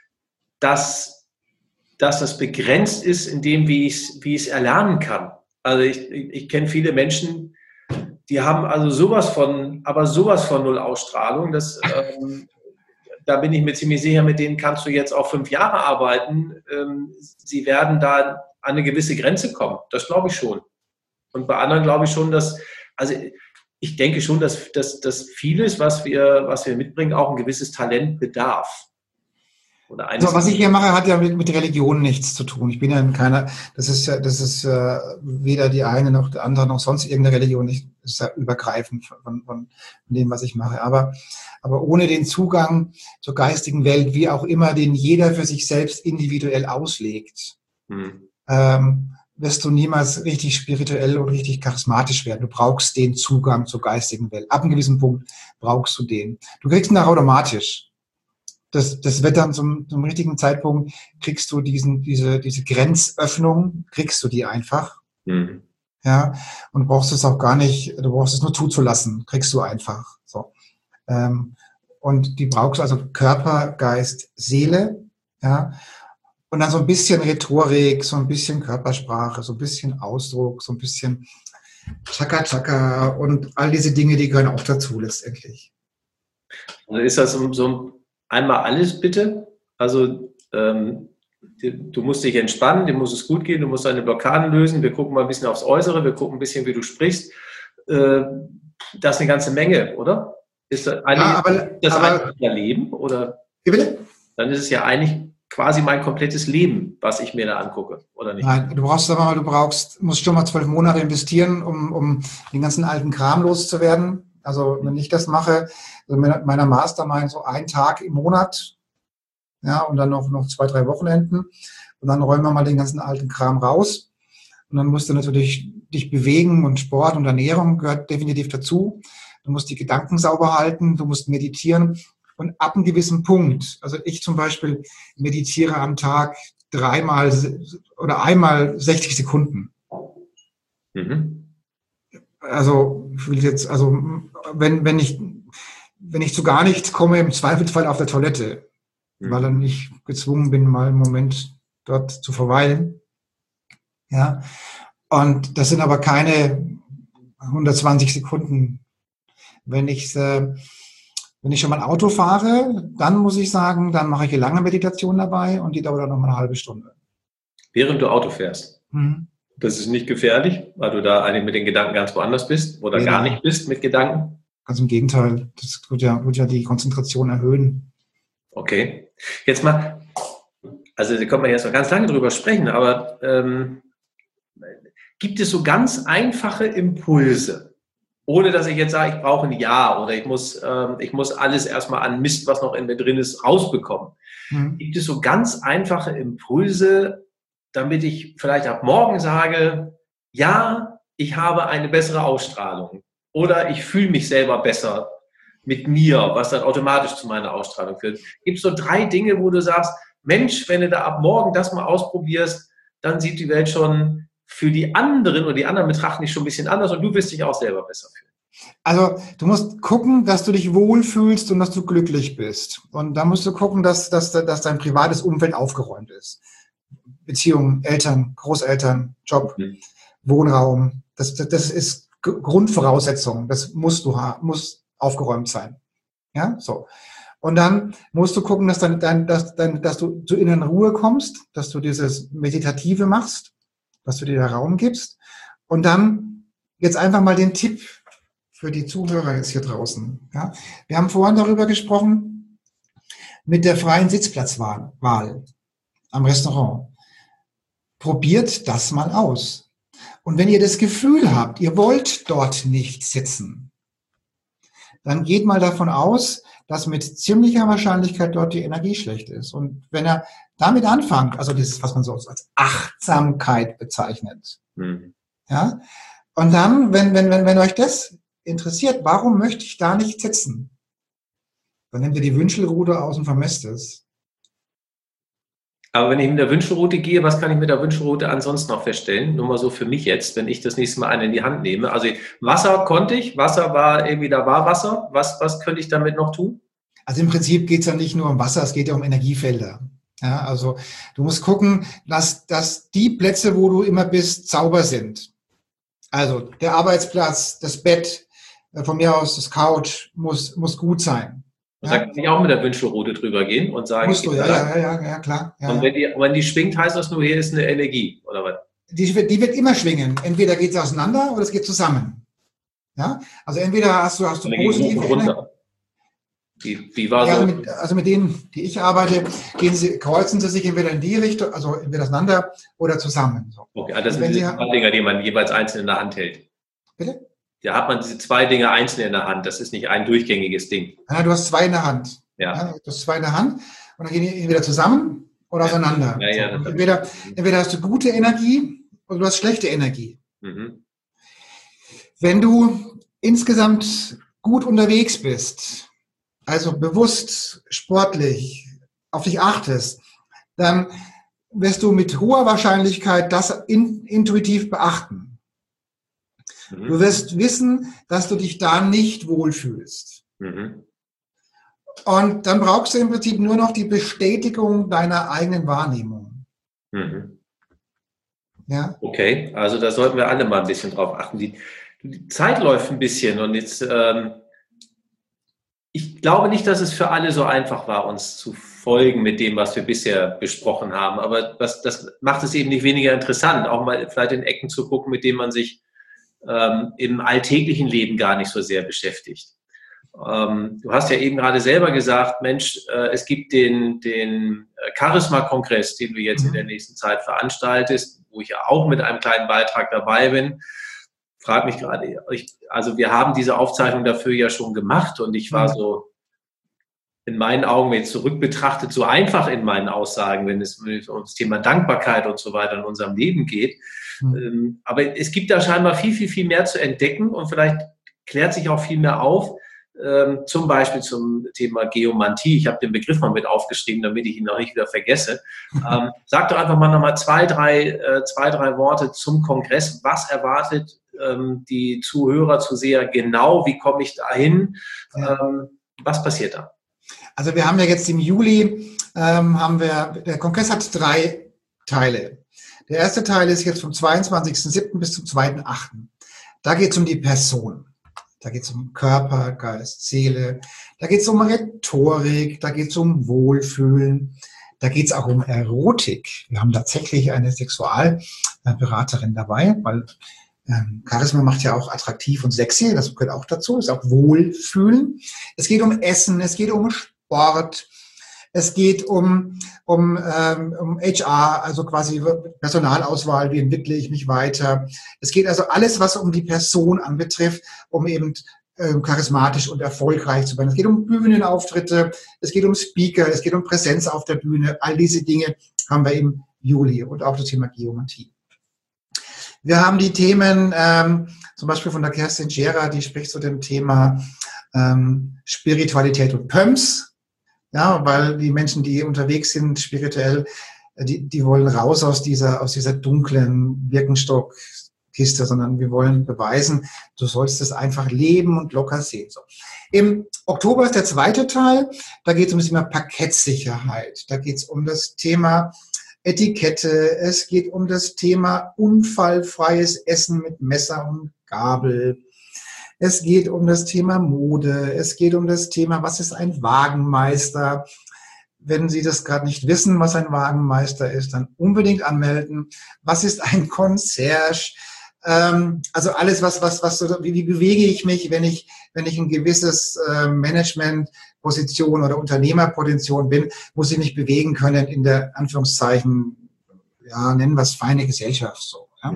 dass das begrenzt ist in dem, wie ich es erlernen kann. Also ich kenne viele Menschen, die haben also sowas von null Ausstrahlung, da bin ich mir ziemlich sicher, mit denen kannst du jetzt auch 5 Jahre arbeiten. Sie werden da an eine gewisse Grenze kommen. Das glaube ich schon. Und bei anderen glaube ich schon, also ich denke schon, dass vieles, was wir mitbringen, auch ein gewisses Talent bedarf. Oder Also was ich hier mache, hat ja mit Religion nichts zu tun. Ich bin ja in keiner, das ist weder die eine noch die andere noch sonst irgendeine Religion. Das ist ja übergreifend von dem, was ich mache. Aber ohne den Zugang zur geistigen Welt, wie auch immer, den jeder für sich selbst individuell auslegt, wirst du niemals richtig spirituell und richtig charismatisch werden. Du brauchst den Zugang zur geistigen Welt. Ab einem gewissen Punkt brauchst du den. Du kriegst ihn auch automatisch. Das wird dann zum richtigen Zeitpunkt, kriegst du diese Grenzöffnung, kriegst du die einfach. Ja, und brauchst es auch gar nicht, du brauchst es nur zuzulassen, kriegst du einfach. So. Und die brauchst du also Körper, Geist, Seele, ja. Und dann so ein bisschen Rhetorik, so ein bisschen Körpersprache, so ein bisschen Ausdruck, so ein bisschen Chaka-Chaka und all diese Dinge, die gehören auch dazu letztendlich. Also ist das so einmal alles bitte? Also du musst dich entspannen, dir muss es gut gehen, du musst deine Blockaden lösen, wir gucken mal ein bisschen aufs Äußere, wir gucken ein bisschen, wie du sprichst. Das ist eine ganze Menge, oder? Ist das eigentlich dein Leben? Oder? Wie bitte? Dann ist es ja eigentlich quasi mein komplettes Leben, was ich mir da angucke, oder nicht? Nein, musst schon mal 12 Monate investieren, um den ganzen alten Kram loszuwerden. Also wenn ich das mache, also mit meiner Mastermind so 1 Tag im Monat, ja, und dann noch 2, 3 Wochenenden. Und dann räumen wir mal den ganzen alten Kram raus. Und dann musst du natürlich dich bewegen und Sport und Ernährung gehört definitiv dazu. Du musst die Gedanken sauber halten, du musst meditieren. Und ab einem gewissen Punkt, also ich zum Beispiel meditiere am Tag 3-mal oder einmal 60 Sekunden. Also wenn ich zu gar nichts komme, im Zweifelsfall auf der Toilette, weil dann ich gezwungen bin, mal einen Moment dort zu verweilen. Ja, und das sind aber keine 120 Sekunden. Wenn ich schon mal Auto fahre, dann muss ich sagen, dann mache ich eine lange Meditation dabei und die dauert dann noch mal eine halbe Stunde. Während du Auto fährst? Das ist nicht gefährlich, weil du da eigentlich mit den Gedanken ganz woanders bist oder gar nicht bist mit Gedanken? Ganz im Gegenteil, das wird ja die Konzentration erhöhen. Okay, jetzt mal, also da können wir jetzt noch ganz lange drüber sprechen, aber gibt es so ganz einfache Impulse, ohne dass ich jetzt sage, ich brauche ein Ja oder ich muss alles erstmal an Mist, was noch in mir drin ist, rausbekommen. Gibt es so ganz einfache Impulse, damit ich vielleicht ab morgen sage, ja, ich habe eine bessere Ausstrahlung oder ich fühle mich selber besser mit mir, was dann automatisch zu meiner Ausstrahlung führt. Gibt es so 3 Dinge, wo du sagst, Mensch, wenn du da ab morgen das mal ausprobierst, dann sieht die Welt schon für die anderen oder die anderen betrachten dich schon ein bisschen anders und du wirst dich auch selber besser fühlen. Also du musst gucken, dass du dich wohlfühlst und dass du glücklich bist. Und da musst du gucken, dass dein privates Umfeld aufgeräumt ist. Beziehungen, Eltern, Großeltern, Job, Wohnraum. Das ist Grundvoraussetzung. Das muss aufgeräumt sein. Ja, so. Und dann musst du gucken, dass du zur inneren Ruhe kommst, dass du dieses Meditative machst, dass du dir da Raum gibst. Und dann jetzt einfach mal den Tipp für die Zuhörer jetzt hier draußen. Ja? Wir haben vorhin darüber gesprochen, mit der freien Sitzplatzwahl am Restaurant. Probiert das mal aus. Und wenn ihr das Gefühl habt, ihr wollt dort nicht sitzen, dann geht mal davon aus, dass mit ziemlicher Wahrscheinlichkeit dort die Energie schlecht ist. Und wenn er damit anfängt, also das, was man so als Achtsamkeit bezeichnet, ja, und dann, wenn euch das interessiert, warum möchte ich da nicht sitzen? Dann nimm dir die Wünschelrute aus und vermisst es. Aber wenn ich mit der Wünschelrute gehe, was kann ich mit der Wünschelrute ansonsten noch feststellen? Nur mal so für mich jetzt, wenn ich das nächste Mal eine in die Hand nehme. Also Wasser konnte ich, Wasser war irgendwie, da war Wasser. Was könnte ich damit noch tun? Also im Prinzip geht es ja nicht nur um Wasser, es geht ja um Energiefelder. Ja, also du musst gucken, dass die Plätze, wo du immer bist, sauber sind. Also der Arbeitsplatz, das Bett, von mir aus das Couch muss gut sein. Und da kann ich auch mit der Wünschelrute drüber gehen und sagen, musst du, ja, klar. Ja, und wenn die schwingt, heißt das nur, hier ist eine Energie, oder was? Die wird immer schwingen. Entweder geht es auseinander oder es geht zusammen. Ja, also entweder hast du positive Energie. Wie war so? Also mit denen, die ich arbeite, kreuzen sie sich entweder in die Richtung, also entweder auseinander oder zusammen. So. Okay, also das sind diese zwei Dinger, die man jeweils einzeln in der Hand hält. Bitte? Da hat man diese zwei Dinge einzeln in der Hand. Das ist nicht ein durchgängiges Ding. Ja, du hast zwei in der Hand. Ja. Du hast zwei in der Hand und dann gehen die entweder zusammen oder auseinander. Ja, so. Entweder hast du gute Energie oder du hast schlechte Energie. Mhm. Wenn du insgesamt gut unterwegs bist, also bewusst, sportlich, auf dich achtest, dann wirst du mit hoher Wahrscheinlichkeit das intuitiv beachten. Mhm. Du wirst wissen, dass du dich da nicht wohlfühlst. Mhm. Und dann brauchst du im Prinzip nur noch die Bestätigung deiner eigenen Wahrnehmung. Mhm. Ja? Okay, also da sollten wir alle mal ein bisschen drauf achten. Die Zeit läuft ein bisschen und jetzt... Ich glaube nicht, dass es für alle so einfach war, uns zu folgen mit dem, was wir bisher besprochen haben. Aber das macht es eben nicht weniger interessant, auch mal vielleicht in Ecken zu gucken, mit denen man sich im alltäglichen Leben gar nicht so sehr beschäftigt. Du hast ja eben gerade selber gesagt, Mensch, es gibt den Charisma-Kongress, den du jetzt in der nächsten Zeit veranstaltest, wo ich ja auch mit einem kleinen Beitrag dabei bin. Frag mich gerade, also wir haben diese Aufzeichnung dafür ja schon gemacht und ich war so in meinen Augen, wenn ich zurück betrachtet, so einfach in meinen Aussagen, wenn es um das Thema Dankbarkeit und so weiter in unserem Leben geht. Aber es gibt da scheinbar viel, viel, viel mehr zu entdecken und vielleicht klärt sich auch viel mehr auf, zum Beispiel zum Thema Geomantie. Ich habe den Begriff mal mit aufgeschrieben, damit ich ihn auch nicht wieder vergesse. Sag doch einfach mal nochmal zwei, drei Worte zum Kongress. Was erwartet die Zuhörer, Zuseher genau? Wie komme ich da hin? Was passiert da? Also wir haben ja jetzt im Juli, der Kongress hat 3 Teile. Der erste Teil ist jetzt vom 22.07. bis zum 2.08. Da geht es um die Person. Da geht es um Körper, Geist, Seele. Da geht es um Rhetorik. Da geht es um Wohlfühlen. Da geht es auch um Erotik. Wir haben tatsächlich eine Sexualberaterin dabei, weil Charisma macht ja auch attraktiv und sexy. Das gehört auch dazu. Ist auch Wohlfühlen. Es geht um Essen. Es geht um Sport. Es geht um HR, also quasi Personalauswahl, wie entwickle ich mich weiter. Es geht also alles, was um die Person anbetrifft, um eben charismatisch und erfolgreich zu werden. Es geht um Bühnenauftritte, es geht um Speaker, es geht um Präsenz auf der Bühne. All diese Dinge haben wir im Juli und auch das Thema Geomantie. Wir haben die Themen, zum Beispiel von der Kerstin Scherer, die spricht zu dem Thema Spiritualität und PÖMS. Ja, weil die Menschen, die unterwegs sind spirituell, die wollen raus aus dieser dunklen Birkenstock-Kiste, sondern wir wollen beweisen, du sollst es einfach leben und locker sehen. So. Im Oktober ist der zweite Teil, da geht es um das Thema Parkettsicherheit, da geht es um das Thema Etikette, es geht um das Thema unfallfreies Essen mit Messer und Gabel. Es geht um das Thema Mode. Es geht um das Thema, was ist ein Wagenmeister? Wenn Sie das gerade nicht wissen, was ein Wagenmeister ist, dann unbedingt anmelden. Was ist ein Concierge? Also alles, wie bewege ich mich, wenn ich ein gewisses Managementposition oder Unternehmerposition bin, muss ich mich bewegen können in der Anführungszeichen, ja, nennen wir es feine Gesellschaft so. Ja?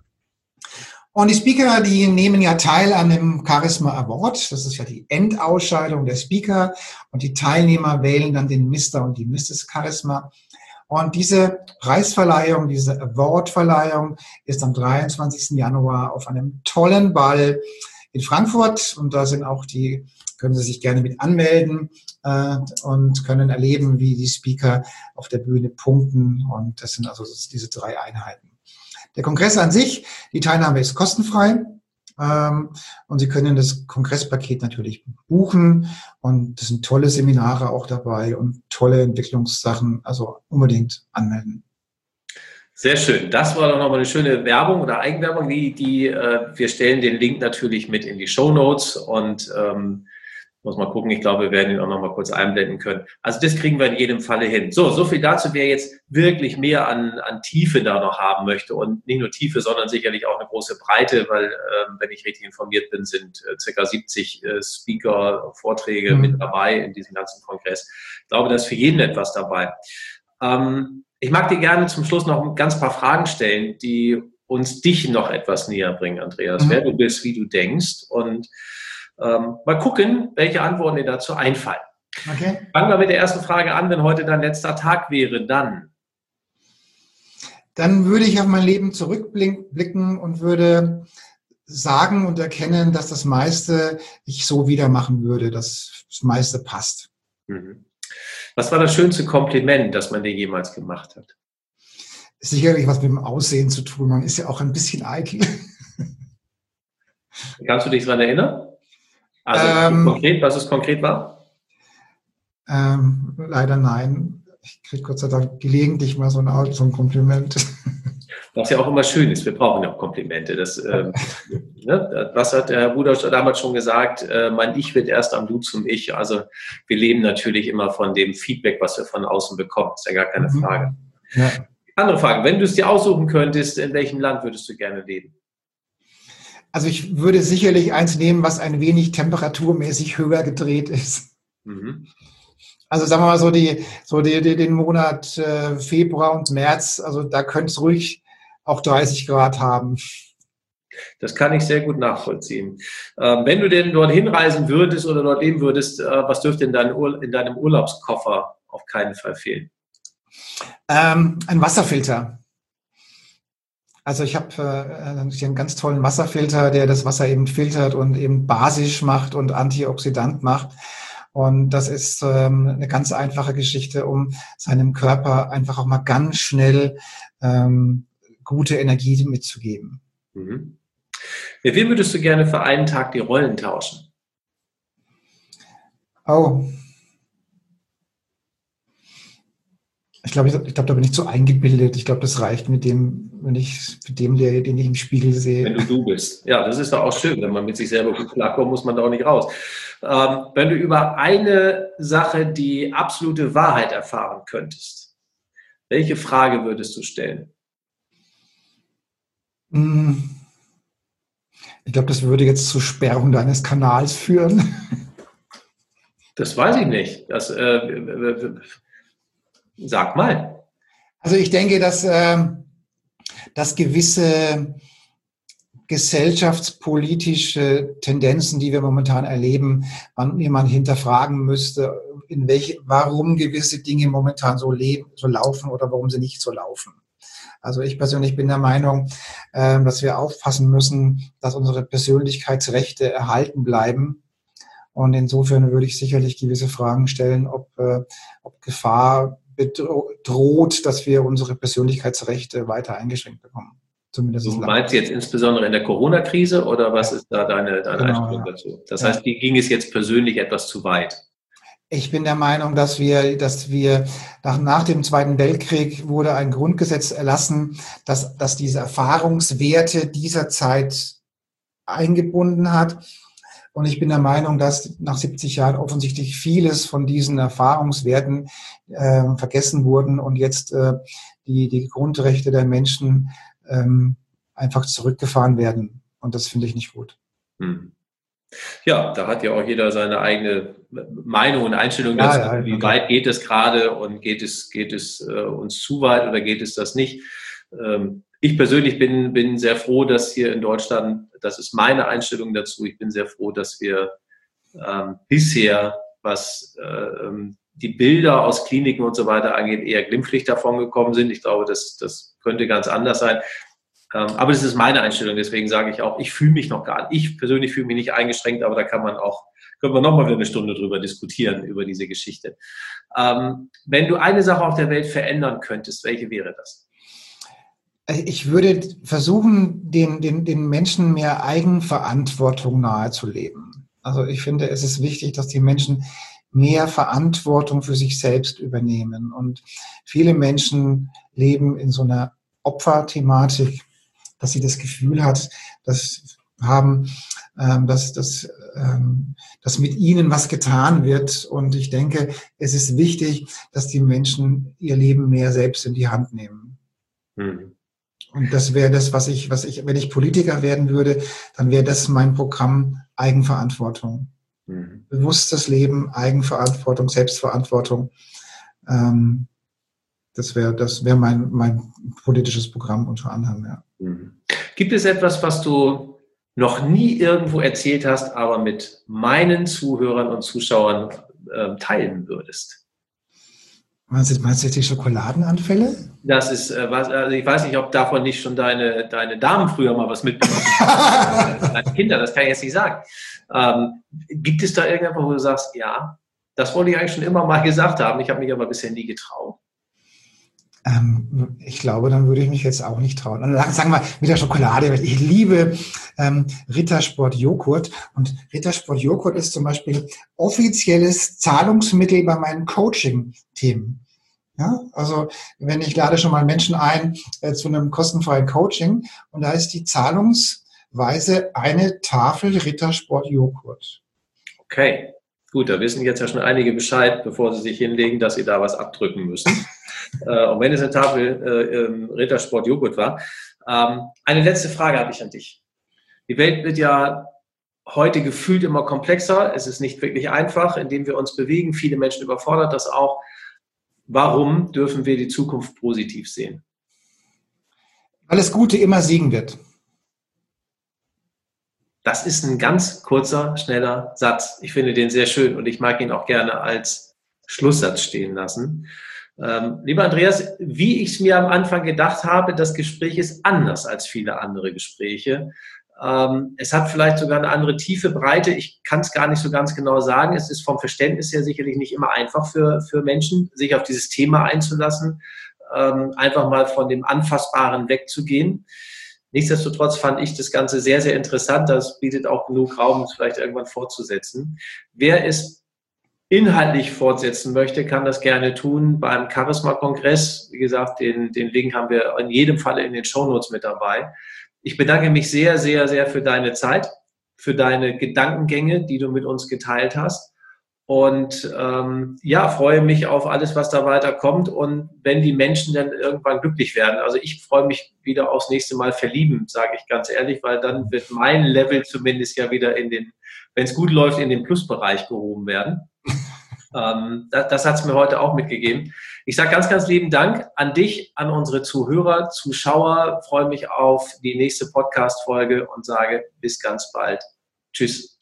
Und die Speaker, die nehmen ja teil an dem Charisma Award. Das ist ja die Endausscheidung der Speaker. Und die Teilnehmer wählen dann den Mr. und die Mrs. Charisma. Und diese Preisverleihung, diese Awardverleihung ist am 23. Januar auf einem tollen Ball in Frankfurt. Und da sind auch die können Sie sich gerne mit anmelden und können erleben, wie die Speaker auf der Bühne punkten. Und das sind also diese 3 Einheiten. Der Kongress an sich, die Teilnahme ist kostenfrei. Und Sie können das Kongresspaket natürlich buchen. Und das sind tolle Seminare auch dabei und tolle Entwicklungssachen. Also unbedingt anmelden. Sehr schön. Das war doch nochmal eine schöne Werbung oder Eigenwerbung. Wir stellen den Link natürlich mit in die Shownotes und muss mal gucken. Ich glaube, wir werden ihn auch nochmal kurz einblenden können. Also das kriegen wir in jedem Falle hin. So viel dazu, wer jetzt wirklich mehr an Tiefe da noch haben möchte und nicht nur Tiefe, sondern sicherlich auch eine große Breite, weil, wenn ich richtig informiert bin, sind ca. 70 Speaker, Vorträge mit dabei in diesem ganzen Kongress. Ich glaube, da ist für jeden etwas dabei. Ich mag dir gerne zum Schluss noch ein ganz paar Fragen stellen, die uns dich noch etwas näher bringen, Andreas. Wer du bist, wie du denkst und mal gucken, welche Antworten dir dazu einfallen. Okay. Fangen wir mit der ersten Frage an. Wenn heute dein letzter Tag wäre, dann würde ich auf mein Leben zurückblicken und würde sagen und erkennen, dass das meiste ich so wieder machen würde, dass das meiste passt. Was war das schönste Kompliment, das man dir jemals gemacht hat? Sicherlich was mit dem Aussehen zu tun. Man ist ja auch ein bisschen eitel. Kannst du dich daran erinnern? Also konkret, was es konkret war? Leider nein. Ich kriege Gott sei Dank gelegentlich mal so ein Kompliment. Was ja auch immer schön ist. Wir brauchen ja auch Komplimente. Was hat der Herr Buder damals schon gesagt? Mein Ich wird erst am Du zum Ich. Also wir leben natürlich immer von dem Feedback, was wir von außen bekommen. Ist ja gar keine Frage. Ja. Andere Frage. Wenn du es dir aussuchen könntest, in welchem Land würdest du gerne leben? Also ich würde sicherlich eins nehmen, was ein wenig temperaturmäßig höher gedreht ist. Also sagen wir mal den Monat Februar und März, also da könnte es ruhig auch 30 Grad haben. Das kann ich sehr gut nachvollziehen. Wenn du denn dorthin reisen würdest oder dort leben würdest, was dürfte in deinem Urlaubskoffer auf keinen Fall fehlen? Ein Wasserfilter. Also ich habe einen ganz tollen Wasserfilter, der das Wasser eben filtert und eben basisch macht und antioxidant macht. Und das ist eine ganz einfache Geschichte, um seinem Körper einfach auch mal ganz schnell gute Energie mitzugeben. Mit wem würdest du gerne für einen Tag die Rollen tauschen? Oh. Ich glaube, da bin ich zu eingebildet. Ich glaube, das reicht mit dem, den ich im Spiegel sehe. Wenn du bist. Ja, das ist doch auch schön. Wenn man mit sich selber gut klarkommt, muss man da auch nicht raus. Wenn du über eine Sache die absolute Wahrheit erfahren könntest, welche Frage würdest du stellen? Ich glaube, das würde jetzt zur Sperrung deines Kanals führen. Das weiß ich nicht. Sag mal. Also ich denke, dass gewisse gesellschaftspolitische Tendenzen, die wir momentan erleben, man hinterfragen müsste, warum gewisse Dinge momentan so laufen oder warum sie nicht so laufen. Also ich persönlich bin der Meinung, dass wir aufpassen müssen, dass unsere Persönlichkeitsrechte erhalten bleiben. Und insofern würde ich sicherlich gewisse Fragen stellen, ob Gefahr droht, dass wir unsere Persönlichkeitsrechte weiter eingeschränkt bekommen. Zumindest du meinst jetzt insbesondere in der Corona-Krise oder was ist da deine Einstellung dazu? Das heißt, ging es jetzt persönlich etwas zu weit? Ich bin der Meinung, dass wir nach dem Zweiten Weltkrieg wurde ein Grundgesetz erlassen, dass diese Erfahrungswerte dieser Zeit eingebunden hat. Und ich bin der Meinung, dass nach 70 Jahren offensichtlich vieles von diesen Erfahrungswerten vergessen wurden und jetzt die Grundrechte der Menschen einfach zurückgefahren werden. Und das finde ich nicht gut. Ja, da hat ja auch jeder seine eigene Meinung und Einstellung dazu. Ja, wie weit geht es gerade und geht es uns zu weit oder geht es das nicht? Ich persönlich bin sehr froh, dass hier in Deutschland, das ist meine Einstellung dazu, ich bin sehr froh, dass wir bisher, was die Bilder aus Kliniken und so weiter angeht, eher glimpflich davon gekommen sind. Ich glaube, das könnte ganz anders sein. Aber das ist meine Einstellung, deswegen sage ich auch, ich fühle mich noch gar nicht. Ich persönlich fühle mich nicht eingeschränkt, aber da kann man auch Können wir nochmal wieder eine Stunde drüber diskutieren, über diese Geschichte. Wenn du eine Sache auf der Welt verändern könntest, welche wäre das? Ich würde versuchen, den Menschen mehr Eigenverantwortung nahezulegen. Also ich finde, es ist wichtig, dass die Menschen mehr Verantwortung für sich selbst übernehmen. Und viele Menschen leben in so einer Opferthematik, dass sie das Gefühl dass mit ihnen was getan wird. Und ich denke, es ist wichtig, dass die Menschen ihr Leben mehr selbst in die Hand nehmen. Mhm. Und das wäre das, was ich, wenn ich Politiker werden würde, dann wäre das mein Programm Eigenverantwortung. Mhm. Bewusstes Leben, Eigenverantwortung, Selbstverantwortung. Das wäre mein politisches Programm unter anderem, ja. Mhm. Gibt es etwas, was du noch nie irgendwo erzählt hast, aber mit meinen Zuhörern und Zuschauern teilen würdest? Meinst du jetzt die Schokoladenanfälle? Das ist also ich weiß nicht, ob davon nicht schon deine Damen früher mal was mitbekommen haben. Deine Kinder, das kann ich jetzt nicht sagen. Gibt es da irgendetwas, wo du sagst, ja, das wollte ich eigentlich schon immer mal gesagt haben, ich habe mich aber bisher nie getraut? Ich glaube, dann würde ich mich jetzt auch nicht trauen. Und sagen wir mit der Schokolade. Ich liebe Rittersport-Joghurt. Und Rittersport-Joghurt ist zum Beispiel offizielles Zahlungsmittel bei meinen Coaching-Themen. Ja, also ich lade schon mal Menschen ein zu einem kostenfreien Coaching und da ist die Zahlungsweise eine Tafel Rittersport-Joghurt. Okay, gut, da wissen jetzt ja schon einige Bescheid, bevor sie sich hinlegen, dass sie da was abdrücken müssen. Und wenn es eine Tafel Rittersport-Joghurt war. Eine letzte Frage habe ich an dich. Die Welt wird ja heute gefühlt immer komplexer. Es ist nicht wirklich einfach, indem wir uns bewegen. Viele Menschen überfordert das auch. Warum dürfen wir die Zukunft positiv sehen? Weil das Gute immer siegen wird. Das ist ein ganz kurzer, schneller Satz. Ich finde den sehr schön und ich mag ihn auch gerne als Schlusssatz stehen lassen. Lieber Andreas, wie ich es mir am Anfang gedacht habe, das Gespräch ist anders als viele andere Gespräche. Es hat vielleicht sogar eine andere Tiefe, Breite. Ich kann es gar nicht so ganz genau sagen. Es ist vom Verständnis her sicherlich nicht immer einfach für Menschen, sich auf dieses Thema einzulassen, einfach mal von dem Anfassbaren wegzugehen. Nichtsdestotrotz fand ich das Ganze sehr, sehr interessant. Das bietet auch genug Raum, es vielleicht irgendwann fortzusetzen. Wer es inhaltlich fortsetzen möchte, kann das gerne tun beim Charisma-Kongress. Wie gesagt, den Link haben wir in jedem Falle in den Shownotes mit dabei. Ich bedanke mich sehr, sehr, sehr für deine Zeit, für deine Gedankengänge, die du mit uns geteilt hast. Und freue mich auf alles, was da weiterkommt. Und wenn die Menschen dann irgendwann glücklich werden. Also ich freue mich wieder aufs nächste Mal verlieben, sage ich ganz ehrlich, weil dann wird mein Level zumindest ja wieder wenn es gut läuft, in den Plusbereich gehoben werden. Das hat es mir heute auch mitgegeben. Ich sage ganz, ganz lieben Dank an dich, an unsere Zuhörer, Zuschauer. Freue mich auf die nächste Podcast-Folge und sage bis ganz bald. Tschüss.